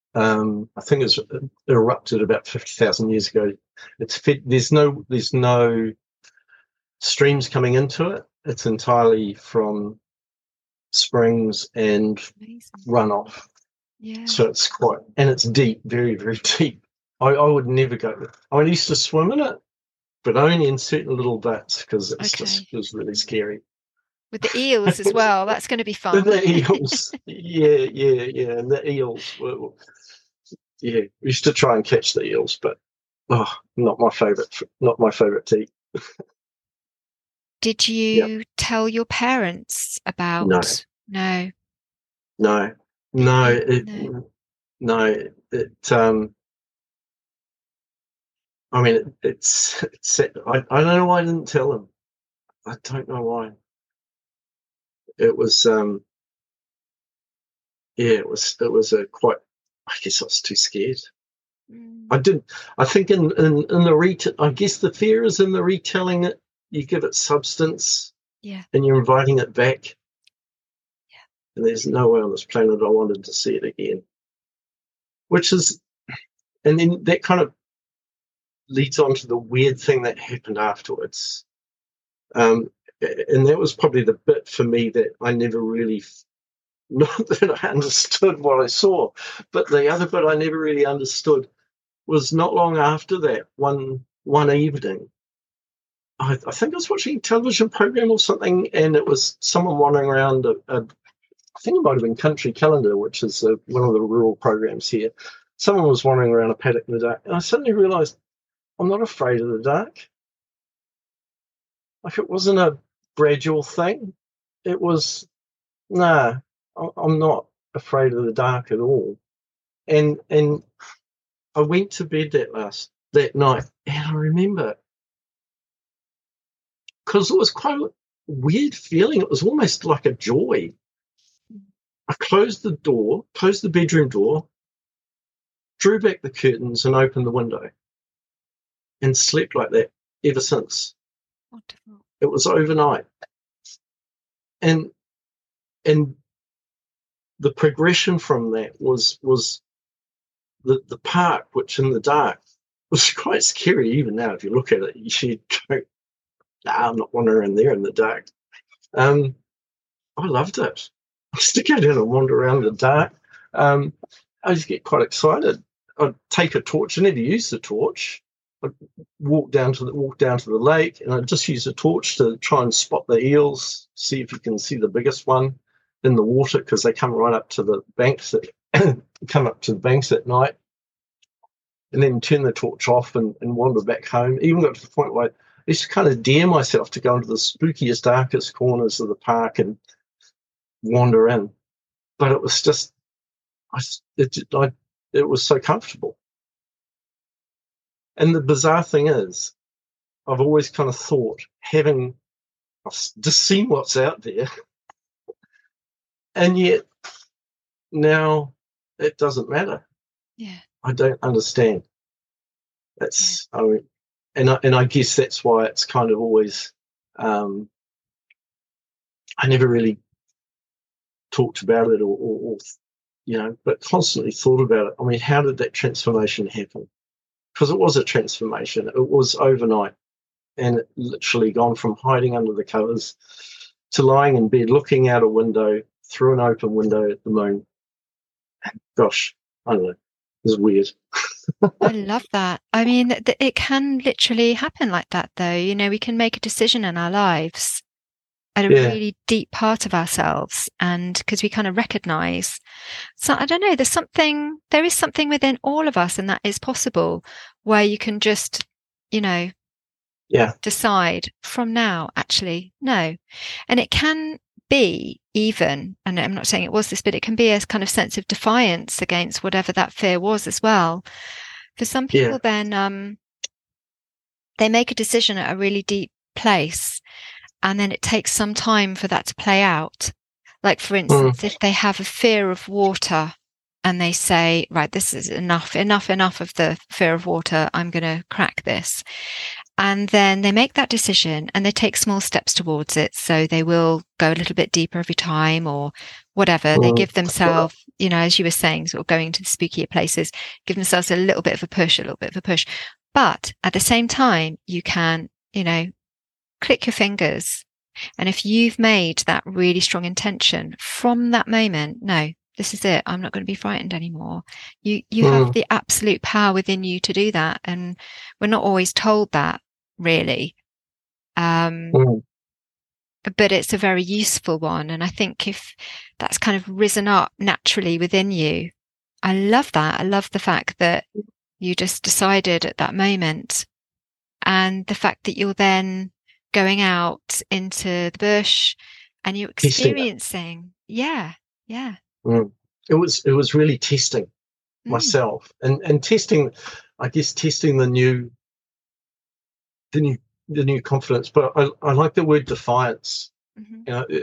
Um, I think it's erupted about fifty thousand years ago. It's fed, there's no there's no streams coming into it. It's entirely from springs and Amazing. runoff. Yeah. So it's quite, and it's deep, very, very deep. I, I would never go. I mean, I used to swim in it, but only in certain little bits because it's Okay. just it was really scary. With the eels as well. That's going to be fun. The eels, yeah, yeah, yeah, and the eels were, yeah. We used to try and catch the eels, but oh, not my favorite. Not my favorite to eat. Did you yep. tell your parents about? No, no, no, no. It, no. no it. Um. I mean, it, it's. It's. I. I don't know why I didn't tell them. I don't know why. It was. Um. Yeah, it was. It was a quite. I guess I was too scared. Mm. I didn't. I think in in in the ret. I guess the fear is in the retelling it. You give it substance, yeah, and you're inviting it back. Yeah. And there's no way on this planet I wanted to see it again. Which is, and then that kind of leads on to the weird thing that happened afterwards. Um, and that was probably the bit for me that I never really, not that I understood what I saw, but the other bit I never really understood was not long after that, one one evening, I, I think I was watching a television program or something, and it was someone wandering around a, a I think it might have been Country Calendar, which is a, one of the rural programs here. Someone was wandering around a paddock in the dark, and I suddenly realised I'm not afraid of the dark. Like, it wasn't a gradual thing. It was, nah, I'm not afraid of the dark at all. And and I went to bed that last that night, and I remember, because it was quite a weird feeling. It was almost like a joy. I closed the door, closed the bedroom door, drew back the curtains and opened the window, and slept like that ever since. Wonderful. It was overnight. And and the progression from that was was the, the park, which in the dark was quite scary. Even now, if you look at it, you should go, nah, I'm not wandering there in the dark. Um, I loved it. I used to go down and wander around in the dark. Um, I used to get quite excited. I'd take a torch. I never used the torch. I'd walk down to the walk down to the lake, and I'd just use a torch to try and spot the eels, see if you can see the biggest one in the water, because they come right up to the banks at come up to the banks at night, and then turn the torch off and, and wander back home. Even got to the point where I used to kind of dare myself to go into the spookiest, darkest corners of the park and wander in. But it was just, I, it, I, it was so comfortable. And the bizarre thing is, I've always kind of thought, having just seen what's out there, and yet now it doesn't matter. Yeah, I don't understand. That's, yeah. I mean, and I, and I guess that's why it's kind of always, um, I never really talked about it or, or, or, you know, but constantly thought about it. I mean, how did that transformation happen? Because it was a transformation. It was overnight, and it literally gone from hiding under the covers to lying in bed, looking out a window through an open window at the moon. And gosh, I don't know. It was weird. I love that. I mean, th- it can literally happen like that, though. You know, we can make a decision in our lives at a yeah. really deep part of ourselves, and because we kind of recognize, so I don't know, there's something, there is something within all of us, and that is possible, where you can just, you know, yeah, decide from now, actually, no. And it can be even, and I'm not saying it was this, but it can be a kind of sense of defiance against whatever that fear was as well. For some people, yeah. then um, they make a decision at a really deep place, and then it takes some time for that to play out. Like, for instance, mm. if they have a fear of water and they say, right, this is enough, enough, enough of the fear of water, I'm going to crack this. And then they make that decision and they take small steps towards it. So they will go a little bit deeper every time or whatever. Mm. They give themselves you know, as you were saying, sort of going to the spookier places, give themselves a little bit of a push, a little bit of a push. But at the same time, you can, you know, click your fingers. And if you've made that really strong intention from that moment, no, this is it. I'm not going to be frightened anymore. You, you mm. have the absolute power within you to do that. And we're not always told that, really. Um, mm. But it's a very useful one. And I think if that's kind of risen up naturally within you, I love that. I love the fact that you just decided at that moment, and the fact that you're then going out into the bush and you're experiencing. Yeah. Yeah. Mm. It was, it was really testing mm. myself and, and testing, I guess, testing the new, the new, the new confidence, but I, I like the word defiance. Mm-hmm. You know, it,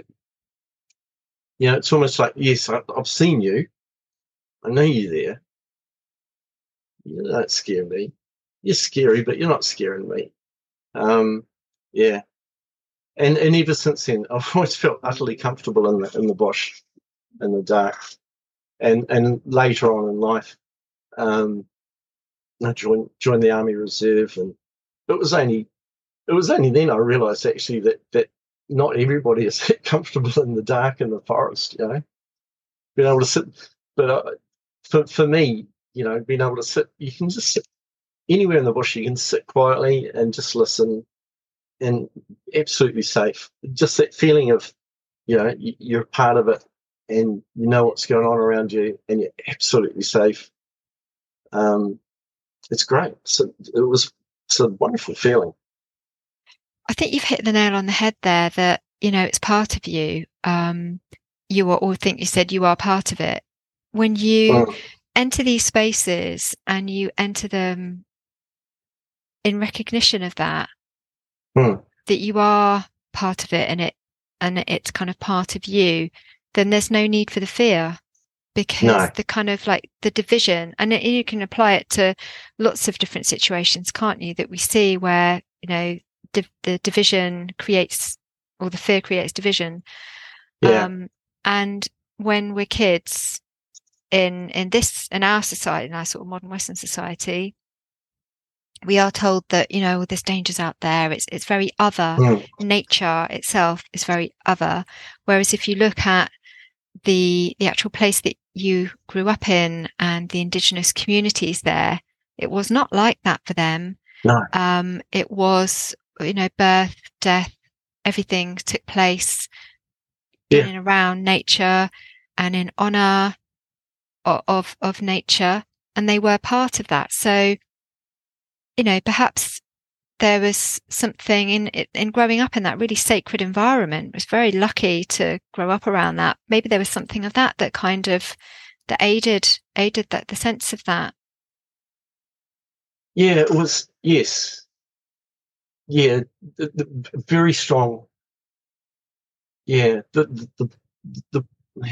you know, it's almost like, yes, I, I've seen you. I know you're there. You don't scare me. You're scary, but you're not scaring me. Um, yeah. And and ever since then, I've always felt utterly comfortable in the in the bush, in the dark. And and later on in life, um, I joined joined the Army Reserve, and it was only it was only then I realised actually that that not everybody is comfortable in the dark in the forest. You know, being able to sit, but uh, for for me, you know, being able to sit, you can just sit anywhere in the bush. You can sit quietly and just listen, and absolutely safe. Just that feeling of, you know, you're part of it, and you know what's going on around you, and you're absolutely safe. Um, it's great. So it was it's a wonderful feeling. I think you've hit the nail on the head there. That, you know, it's part of you. Um, you are, or think you said you are part of it. When you mm. enter these spaces and you enter them in recognition of that, mm. that you are part of it, and it and it's kind of part of you, then there's no need for the fear, because no. the kind of like the division, and it, you can apply it to lots of different situations, can't you? That we see where, you know, di- the division creates, or the fear creates division. Yeah. Um, and when we're kids in in this in our society, in our sort of modern Western society, we are told that, you know, there's dangers out there. It's it's very other. Mm. Nature itself is very other. Whereas if you look at the the actual place that you grew up in and the indigenous communities there, it was not like that for them. No. Um, it was, you know, birth, death, everything took place yeah. in and around nature and in honor of, of of nature, and they were part of that. So, you know, perhaps there was something in in growing up in that really sacred environment. I was very lucky to grow up around that. Maybe there was something of that that kind of that aided aided that the sense of that. Yeah, it was. Yes, yeah, the, the, very strong. Yeah, the the the the,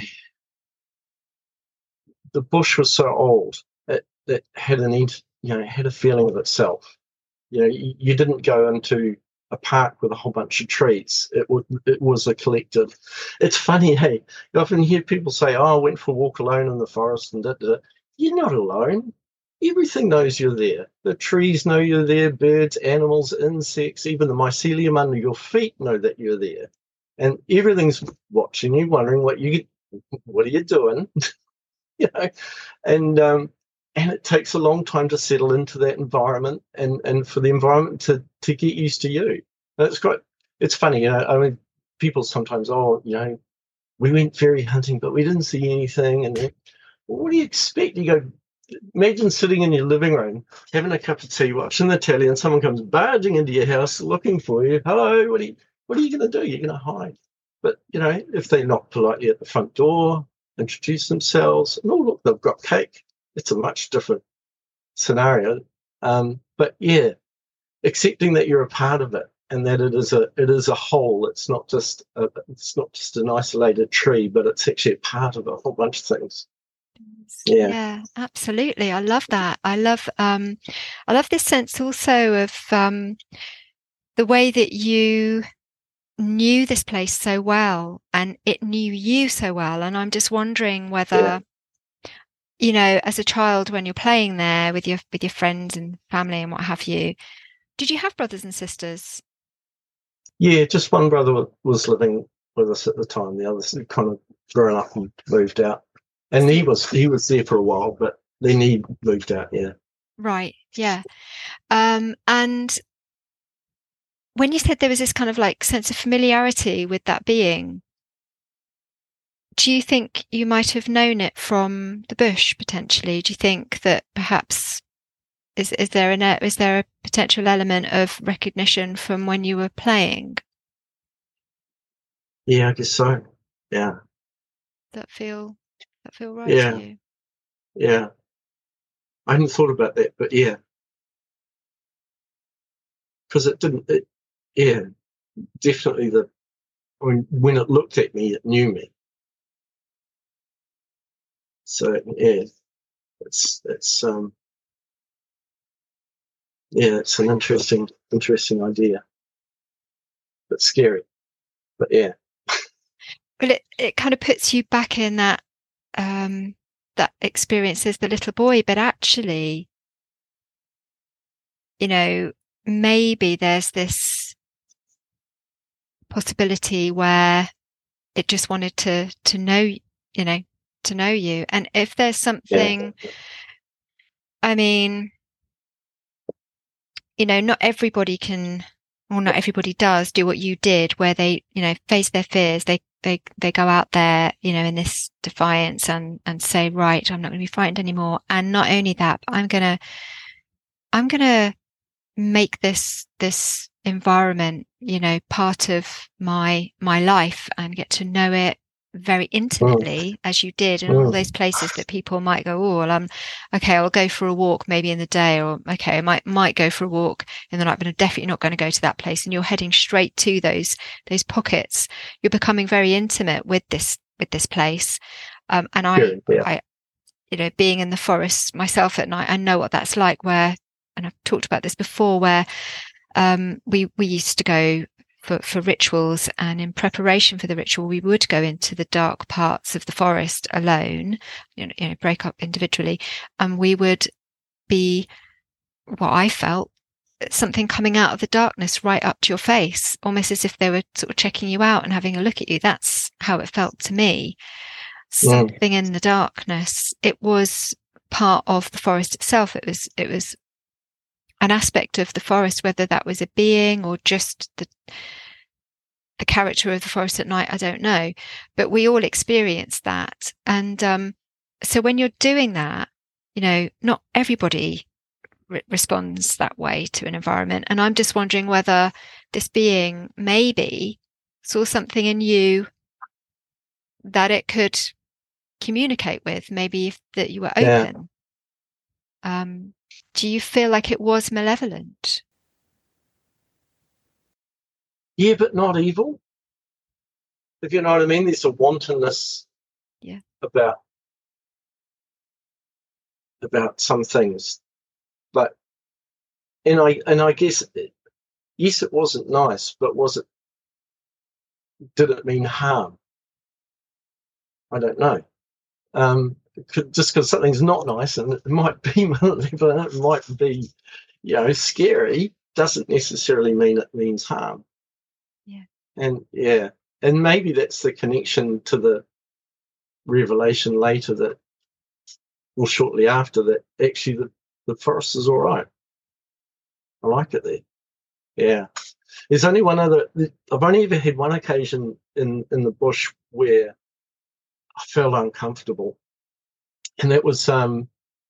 the bush was so old that that had an ed, you know, had a feeling of itself. You know, you, you didn't go into a park with a whole bunch of trees. It was it was a collective. It's funny, hey, you often hear people say, "Oh, I went for a walk alone in the forest," and da, da, da. You're not alone. Everything knows you're there. The trees know you're there. Birds, animals, insects, even the mycelium under your feet know that you're there, and everything's watching you, wondering what you what are you doing, you know, and um, and it takes a long time to settle into that environment, and, and for the environment to, to get used to you. And it's quite, it's funny, you know, I mean, people sometimes, oh, you know, we went fairy hunting, but we didn't see anything. And then, well, what do you expect? You go, imagine sitting in your living room, having a cup of tea, watching the telly, and someone comes barging into your house looking for you. Hello, what are you, what are you going to do? You're going to hide. But, you know, if they knock politely at the front door, introduce themselves, and oh, look, they've got cake. It's a much different scenario. Um, but yeah, accepting that you're a part of it, and that it is a it is a whole. It's not just a, it's not just an isolated tree, but it's actually a part of a whole bunch of things. Yeah, yeah, absolutely. I love that. I love um, I love this sense also of um, the way that you knew this place so well, and it knew you so well. And I'm just wondering whether. Yeah. you know, as a child when you're playing there with your with your friends and family and what have you, did you have brothers and sisters? Yeah, just one brother was living with us at the time. The others had kind of grown up and moved out, and he was he was there for a while, but then he moved out. Yeah. Right. Yeah. Um, and when you said there was this kind of like sense of familiarity with that being, do you think you might have known it from the bush potentially? Do you think that perhaps is is there an is there a potential element of recognition from when you were playing? Yeah, I guess so. Yeah. That feel that feel right to Yeah. you? Yeah. I hadn't thought about that, but yeah, because it didn't. It, yeah, definitely. The I mean, when it looked at me, it knew me. So yeah, it's it's um yeah, it's an interesting interesting idea, but scary. But yeah, But it, it kind of puts you back in that um that experience as the little boy, but actually, you know, maybe there's this possibility where it just wanted to to know, you know, to know you. And if there's yeah, something, I mean, you know, not everybody can, or not everybody does do what you did, where they, you know, face their fears. They, they, they go out there, you know, in this defiance and, and say, right, I'm not going to be frightened anymore. And not only that, but I'm going to, I'm going to make this, this environment, you know, part of my, my life and get to know it very mm, intimately as you did, and all those mm, places that people might go, oh, well, I'm okay, I'll go for a walk maybe in the day, or okay, I might might go for a walk in the night, but I'm definitely not going to go to that place. And you're heading straight to those those pockets. You're becoming very intimate with this with this place. Um, and I, scary. Yeah, I, you know, being in the forest myself at night, I know what that's like. Where, and I've talked about this before, where um, we we used to go for, for rituals, and in preparation for the ritual, we would go into the dark parts of the forest alone, you know, you know break up individually, and we would be what I felt something coming out of the darkness right up to your face, almost as if they were sort of checking you out and having a look at you. That's how it felt to me. mm, Something in the darkness. It was part of the forest itself. It was it was an aspect of the forest, whether that was a being or just the the character of the forest at night, I don't know. But we all experience that. And um, so when you're doing that, you know, not everybody re- responds that way to an environment. And I'm just wondering whether this being maybe saw something in you that it could communicate with, maybe if that you were yeah, open. Um, do you feel like it was malevolent? yeah, but not evil. If you know what I mean, there's a wantonness Yeah. about about some things, but and I and I guess yes, it wasn't nice, but was it? Did it mean harm? I don't know. Um, could, just because something's not nice and it might be malevolent, it might be, you know, scary, doesn't necessarily mean it means harm. Yeah. And yeah, and maybe that's the connection to the revelation later that, or shortly after that, actually the, the forest is all right. I like it there. Yeah. There's only one other, I've only ever had one occasion in, in the bush where I felt uncomfortable. And that was um,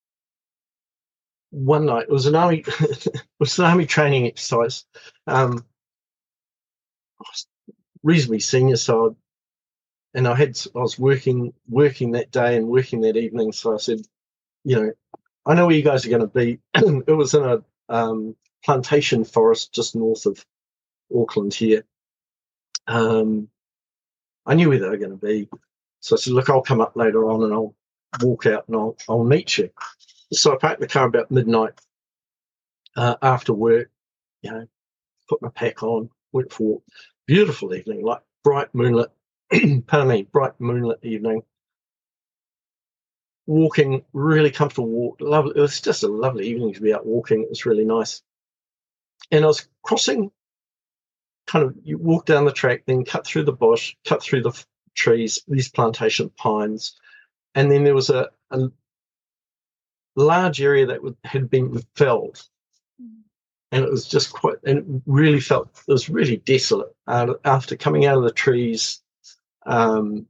one night. It was an army, it was an army training exercise. Um, I was reasonably senior, so I, and I had I was working working that day and working that evening. So I said, you know, I know where you guys are going to be. It was in a um, plantation forest just north of Auckland here. Um, I knew where they were going to be, so I said, look, I'll come up later on and I'll walk out and I'll I'll meet you. So I parked the car about midnight uh, after work. You know, put my pack on, went for a walk. Beautiful evening, like bright moonlit, pardon me, bright moonlit evening. walking, really comfortable walk. Lovely. It was just a lovely evening to be out walking. It was really nice. And I was crossing, kind of, you walk down the track, then cut through the bush, cut through the f- trees, these plantation pines. And then there was a, a large area that would, had been felled. And it was just quite, and it really felt, it was really desolate. Uh, after coming out of the trees um,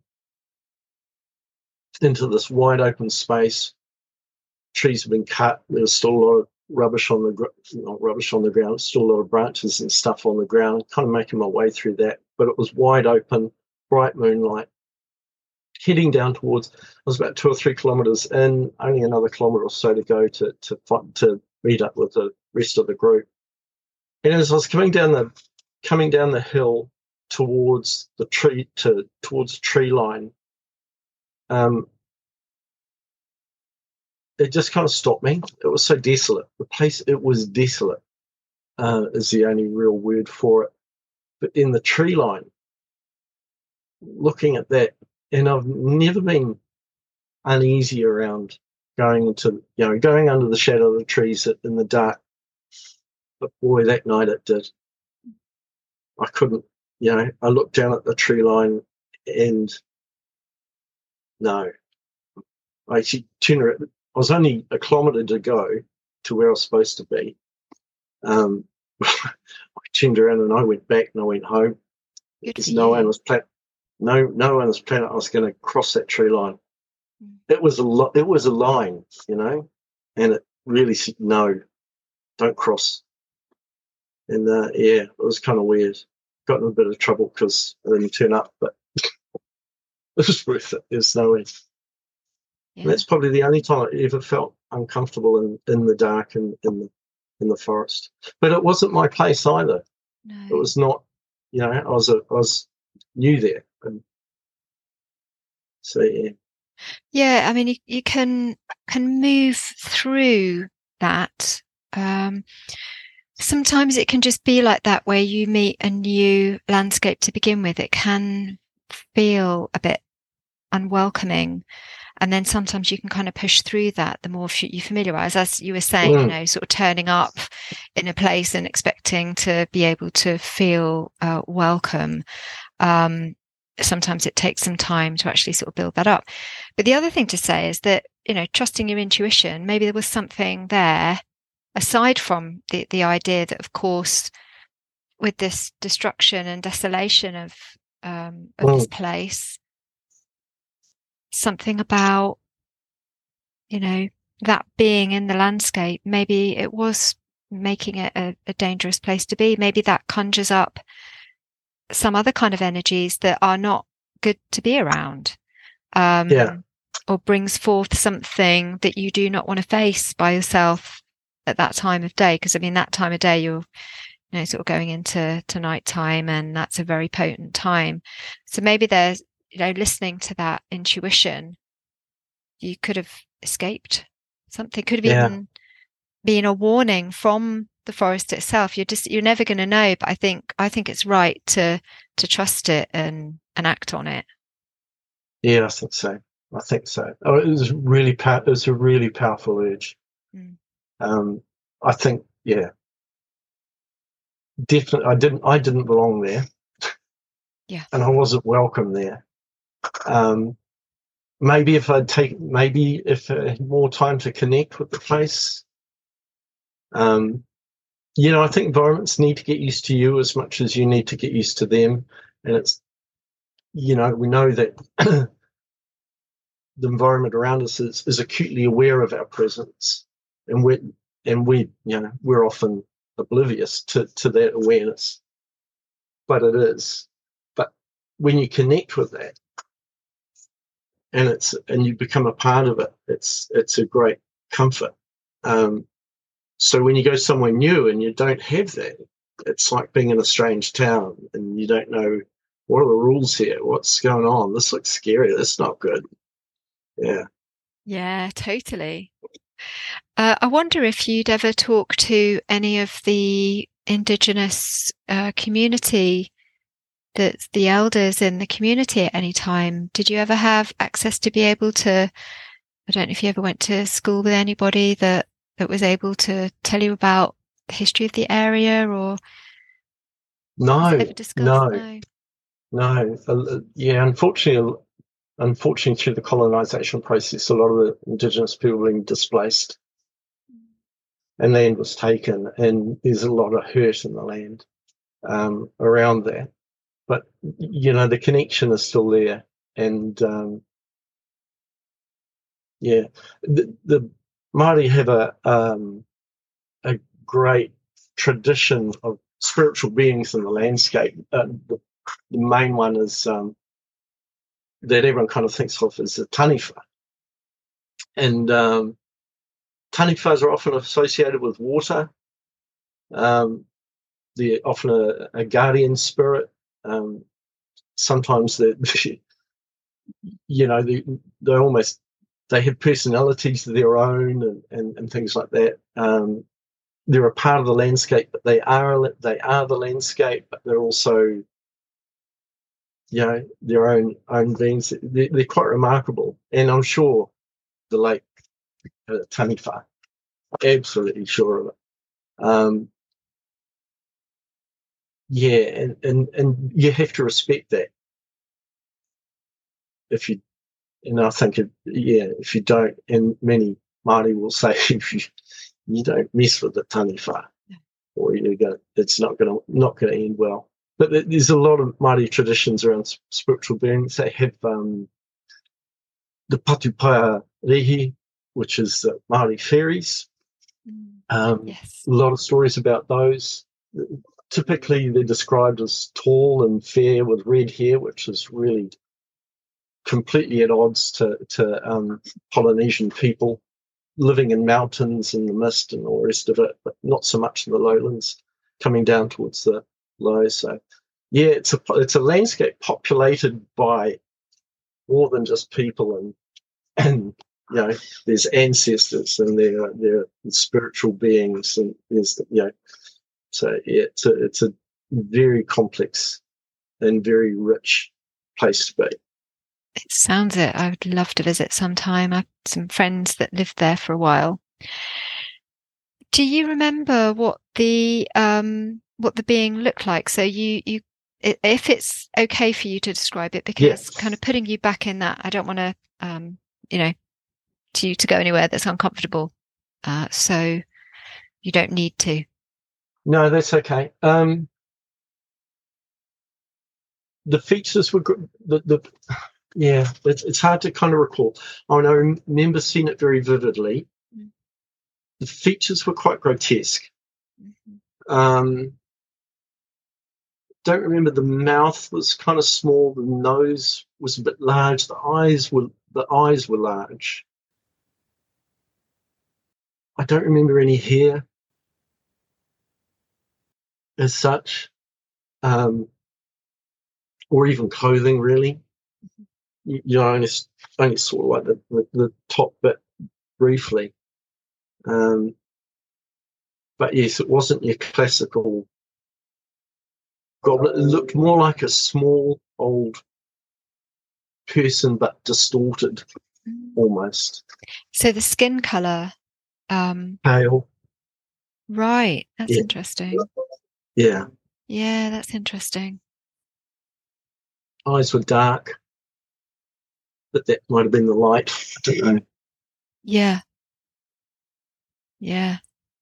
into this wide open space, trees have been cut. There was still a lot of rubbish on the gr- not rubbish on the ground, still a lot of branches and stuff on the ground. Kind of making my way through that, but it was wide open, bright moonlight. Heading down towards, I was about two or three kilometres in, only another kilometre or so to go to to to meet up with the rest of the group. And as I was coming down the coming down the hill towards the tree to towards the tree line, um, it just kind of stopped me. It was so desolate. The place, it was desolate, uh, is the only real word for it. But in the tree line, looking at that, and I've never been uneasy around going into, you know, going under the shadow of the trees in the dark. But boy, that night it did. I couldn't, you know, I looked down at the tree line and no, I actually turned around. I was only a kilometre to go to where I was supposed to be. Um, I turned around and I went back and I went home. Because no one was plan- no, no one was planning I was going to cross that tree line. Mm. It was a lo- It was a line, you know, and it really said no, don't cross. And uh, yeah, it was kind of weird. Got in a bit of trouble because I didn't turn up, but it was worth it. There's no way. Yeah. And that's probably the only time I ever felt uncomfortable in, in the dark and in the in the forest. But it wasn't my place either. No. It was not. You know, I was a, I was new there, and so yeah. Yeah, I mean, you, you can can move through that. Um, sometimes it can just be like that, where you meet a new landscape to begin with. It can feel a bit unwelcoming, and then sometimes you can kind of push through that the more you familiarize, as you were saying, mm. you know, sort of turning up in a place and expecting to be able to feel uh, welcome. Um, sometimes it takes some time to actually sort of build that up. But the other thing to say is that, you know, trusting your intuition, maybe there was something there aside from the, the idea that, of course, with this destruction and desolation of, um, of mm. this place, something about, you know, that being in the landscape, maybe it was making it a, a dangerous place to be. Maybe that conjures up some other kind of energies that are not good to be around. Um, yeah. Or brings forth something that you do not want to face by yourself at that time of day. Because, I mean, that time of day, you're, you know, sort of going into to nighttime, and that's a very potent time. So maybe there's, you know, listening to that intuition, you could have escaped something. Could have yeah. even been a warning from the forest itself. You're just, you're never going to know. But I think, I think it's right to, to trust it and, and act on it. Yeah, I think so. I think so. Oh, it was really, pow- it was a really powerful urge. Mm. Um, I think, yeah, definitely. I didn't, I didn't belong there. Yeah. And I wasn't welcome there. Um, maybe if I'd take, maybe if I had more time to connect with the place. Um, you know, I think environments need to get used to you as much as you need to get used to them. And it's, you know, we know that the environment around us is, is acutely aware of our presence, and we're, and we, you know, we're often oblivious to, to that awareness, but it is. But when you connect with that, and it's, and you become a part of it, it's, it's a great comfort. Um, so when you go somewhere new and you don't have that, it's like being in a strange town and you don't know, what are the rules here? What's going on? This looks scary. That's not good. Yeah. Yeah, totally. Uh, I wonder if you'd ever talk to any of the Indigenous uh, community, that the elders in the community at any time. Did you ever have access to be able to I don't know if you ever went to school with anybody that, that was able to tell you about the history of the area, or No, was it ever discussed? no, no. Uh, yeah, unfortunately, unfortunately, through the colonisation process, a lot of the Indigenous people were being displaced, and land was taken, and there's a lot of hurt in the land um, around there. But you know, the connection is still there, and um, yeah, the, the Māori have a um, a great tradition of spiritual beings in the landscape. Uh, the, the main one is um, that everyone kind of thinks of as the taniwha, and um, taniwhas are often associated with water. Um, they're often a, a guardian spirit. Um, sometimes they, you know, they they almost they have personalities of their own, and, and, and things like that. Um, they're a part of the landscape, but they are they are the landscape, but they're also, you know, their own own beings. They're, they're quite remarkable, and I'm sure the late uh, taniwha, absolutely sure of it. Um, yeah, and, and and you have to respect that. If you, and I think, it, yeah, if you don't, and many Māori will say, if you, you don't mess with the taniwha, or you go, it's not going to not going to end well. But there's a lot of Māori traditions around spiritual beings. They have um, the Patupaia Rehi, which is the Māori fairies. Um, yes. A lot of stories about those. Typically, they're described as tall and fair with red hair, which is really completely at odds to, to um, Polynesian people living in mountains and the mist and all the rest of it, but not so much in the lowlands, coming down towards the low. So, yeah, it's a it's a landscape populated by more than just people, and and you know, there's ancestors and there there are spiritual beings, and there's, you know, so yeah, it's a it's a very complex and very rich place to be. It sounds it. I would love to visit sometime. I have some friends that lived there for a while. Do you remember what the um what the being looked like? So you you if it's okay for you to describe it, because Yes. kind of putting you back in that, I don't want to um you know to you to go anywhere that's uncomfortable. Uh, so you don't need to. No, that's okay. Um, the features were good. The, the yeah, it's, it's hard to kind of recall. I mean, I remember seeing it very vividly. Mm. The features were quite grotesque. Mm-hmm. Um, don't remember. The mouth was kind of small. The nose was a bit large. The eyes were the eyes were large. I don't remember any hair as such, um, or even clothing, really. You, you know, only, only sort of like the, the, the top bit briefly. Um, but yes, it wasn't your classical goblin. It looked more like a small old person, but distorted, almost. So the skin colour, um, pale. Right, that's yeah. interesting. Yeah. Yeah, that's interesting. Eyes were dark, but that might have been the light. I don't know. Yeah. Yeah.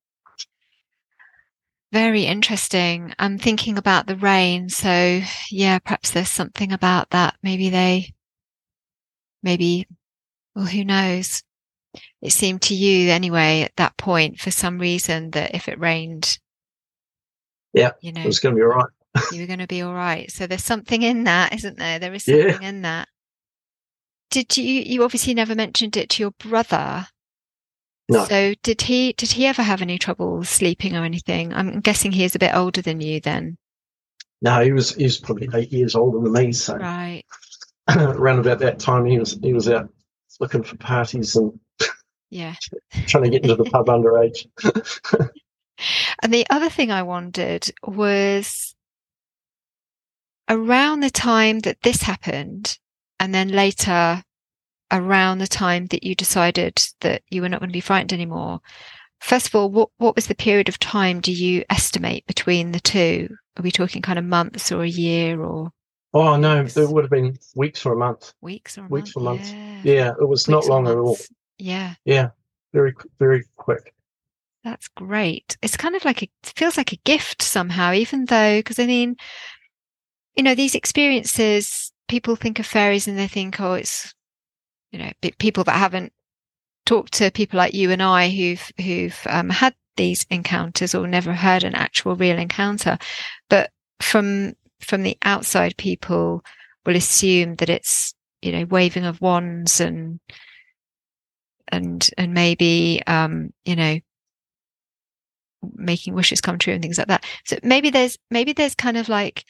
Very interesting. I'm thinking about the rain. So yeah, perhaps there's something about that. Maybe they, maybe, well, who knows? It seemed to you anyway at that point, for some reason, that if it rained, yeah, you know, it was going to be all right. you were going to be all right. So there's something in that, isn't there? There is something yeah. in that. Did you, you obviously never mentioned it to your brother. No. So did he, did he ever have any trouble sleeping or anything? I'm guessing he is a bit older than you then. No, he was, he was probably eight years older than me. So right. around about that time, he was, he was out looking for parties and yeah, trying to get into the pub underage. And the other thing I wondered was, around the time that this happened, and then later around the time that you decided that you were not going to be frightened anymore. First of all, what, what was the period of time do you estimate between the two? Are we talking kind of months or a year or? Oh, no, there would have been weeks or a month. Weeks or a weeks month? or months. Yeah. Yeah, it was Weeks not long at all. Yeah. Yeah, very, very quick. That's great. It's kind of like a, it feels like a gift somehow, even though, because I mean, you know, these experiences, people think of fairies and they think, oh, it's, you know, people that haven't talked to people like you and I who've, who've um, had these encounters or never heard an actual real encounter. But from, from the outside, people will assume that it's, you know, waving of wands and, and, and maybe, um, you know, making wishes come true and things like that. So maybe there's, maybe there's kind of like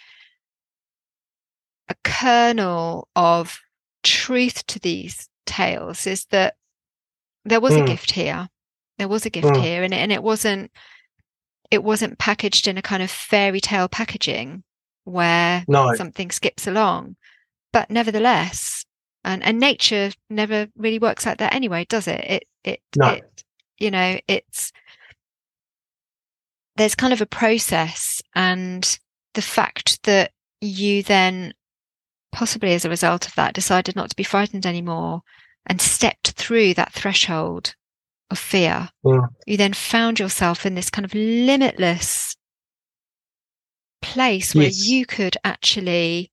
a kernel of truth to these tales, is that there was mm. a gift here. There was a gift mm. here, and it, and it wasn't, it wasn't packaged in a kind of fairy tale packaging where no. something skips along. But nevertheless, and, and nature never really works like that anyway, does it? It, it, no. it, you know, it's, there's kind of a process, and the fact that you then, possibly as a result of that, decided not to be frightened anymore and stepped through that threshold of fear. Yeah. You then found yourself in this kind of limitless place where yes. you could actually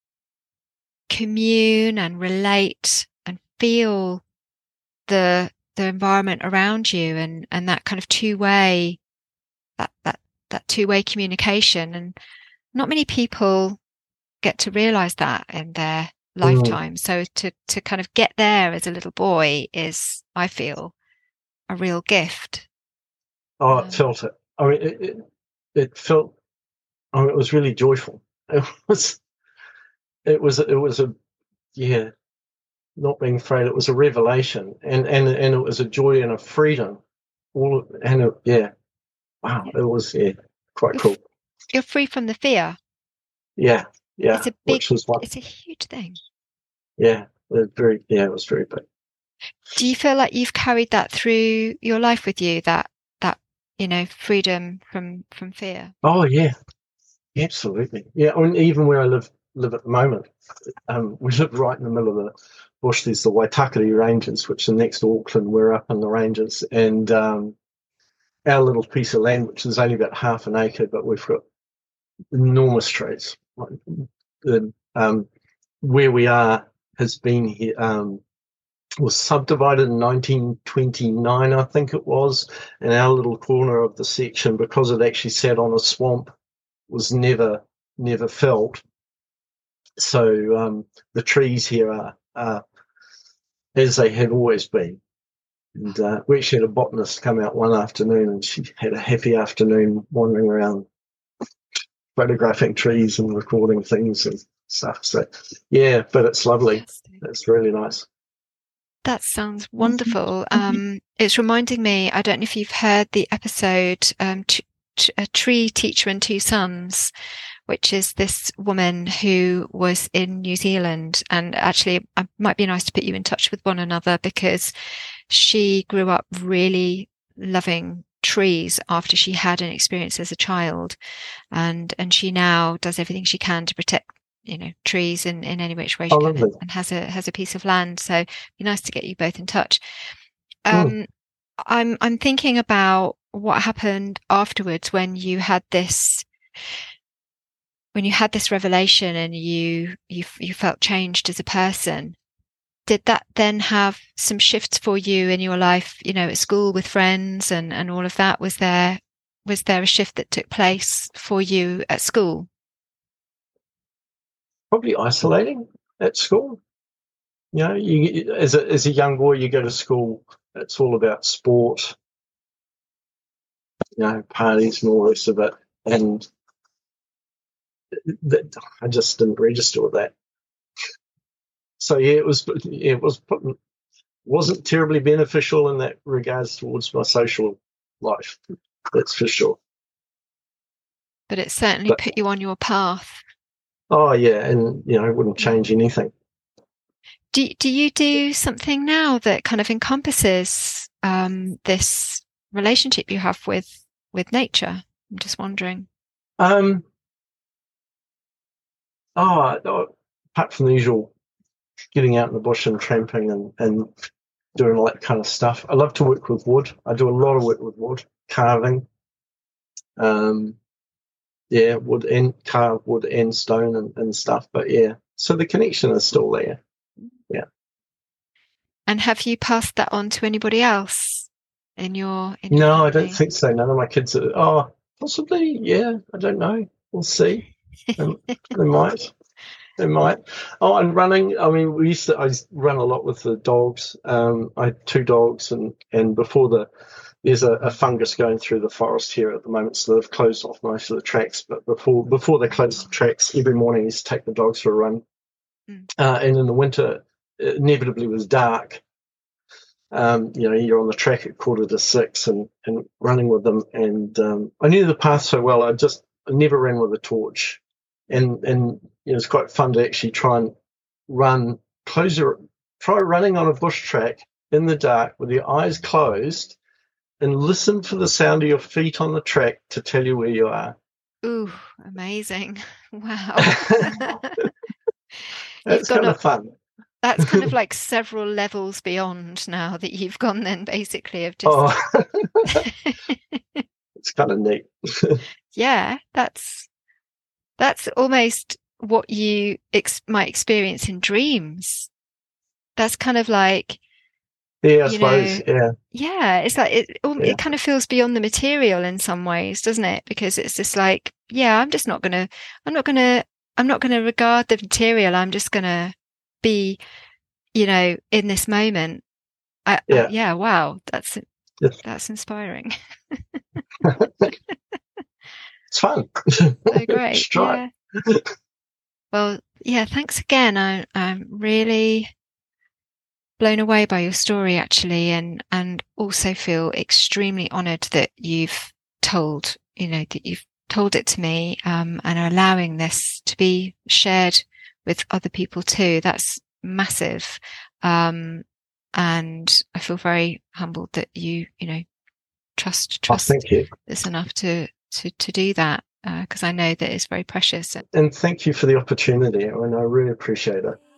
commune and relate and feel the the environment around you, and and that kind of two-way that that that two-way communication. And not many people get to realize that in their lifetime. Mm. So to to kind of get there as a little boy is, I feel, a real gift. Oh, I um, felt it. I mean, it, it, it felt, I mean, it was really joyful. It was, it was, it was a, yeah, not being afraid. It was a revelation, and, and, and it was a joy and a freedom. All, and it, yeah, wow, yeah. It was, yeah, quite you're cool. F- you're free from the fear. Yeah. Yeah. It's a big, which was one. It's a huge thing. Yeah. It very, yeah, it was very big. Do you feel like you've carried that through your life with you, that, that, you know, freedom from, from fear? Oh, yeah. Absolutely. Yeah. I mean, even where I live, live at the moment, um, we live right in the middle of the bush. There's the Waitakere Ranges, which are next to Auckland. We're up in the ranges, and, um, our little piece of land, which is only about half an acre, but we've got enormous trees. The, um, where we are has been here, um, was subdivided in nineteen twenty-nine, I think it was, and our little corner of the section, because it actually sat on a swamp, was never, never felled. So um, the trees here are, are as they have always been. And uh, we actually had a botanist come out one afternoon, and she had a happy afternoon wandering around photographing trees and recording things and stuff. So, yeah, but it's lovely. It's really nice. That sounds wonderful. Um, it's reminding me, I don't know if you've heard the episode, um, t- t- A Tree Teacher and Two Sons, which is this woman who was in New Zealand. And actually, it might be nice to put you in touch with one another, because she grew up really loving trees after she had an experience as a child, and and she now does everything she can to protect, you know, trees in, in any which way she oh, can, and, and has a has a piece of land. So it'd be nice to get you both in touch. Um, mm. I'm I'm thinking about what happened afterwards when you had this when you had this revelation and you you you felt changed as a person. Did that then have some shifts for you in your life, you know, at school with friends and, and all of that? Was there, was there a shift that took place for you at school? Probably isolating at school. You know, you, as a, as a young boy, you go to school, it's all about sport, you know, parties and all the rest of it. And that, I just didn't register with that. So yeah, it was it was wasn't terribly beneficial in that regards towards my social life. That's for sure. But it certainly but, put you on your path. Oh yeah, and you know, it wouldn't change anything. Do do you do something now that kind of encompasses um, this relationship you have with with nature? I'm just wondering. Um, oh, oh, apart from the usual getting out in the bush and tramping and, and doing all that kind of stuff, I love to work with wood. I do a lot of work with wood, carving. Um, yeah, wood and carved wood and stone and, and stuff. But yeah, so the connection is still there. Yeah. And have you passed that on to anybody else in your? In your no, family? I don't think so. None of my kids are. Oh, possibly. Yeah, I don't know. We'll see. Um, they might. They might. Oh, and running. I mean, we used to. I run a lot with the dogs. Um, I had two dogs, and and before the there's a, a fungus going through the forest here at the moment, so they've closed off most of the tracks. But before before they closed the tracks, every morning I used to take the dogs for a run. Mm. Uh, and in the winter, it inevitably was dark. Um, you know, you're on the track at quarter to six and, and running with them. And um, I knew the path so well, I just I never ran with a torch. And, and you know, it's quite fun to actually try and run, close your, try running on a bush track in the dark with your eyes closed and listen for the sound of your feet on the track to tell you where you are. Ooh, amazing. Wow. That's kind of fun. That's kind of like several levels beyond now that you've gone then basically of just oh. It's kind of neat. Yeah, that's that's almost what you ex- might experience in dreams. That's kind of like yeah, I suppose, know, yeah. Yeah, it's like it it yeah. kind of feels beyond the material in some ways, doesn't it? Because it's just like, yeah, I'm just not going to I'm not going to I'm not going to regard the material. I'm just going to be, you know, in this moment. I, yeah. I, yeah. Wow. That's, yes. that's inspiring. It's fun. So great. Yeah. Well, yeah, thanks again. I, I'm really blown away by your story actually. And, and also feel extremely honored that you've told, you know, that you've told it to me, um, and are allowing this to be shared with other people too. That's massive. Um, and I feel very humbled that you, you know, trust, trust oh, thank you. this enough to, to, to do that. Uh, cause I know that it's very precious. And thank you for the opportunity. I mean, I really appreciate it.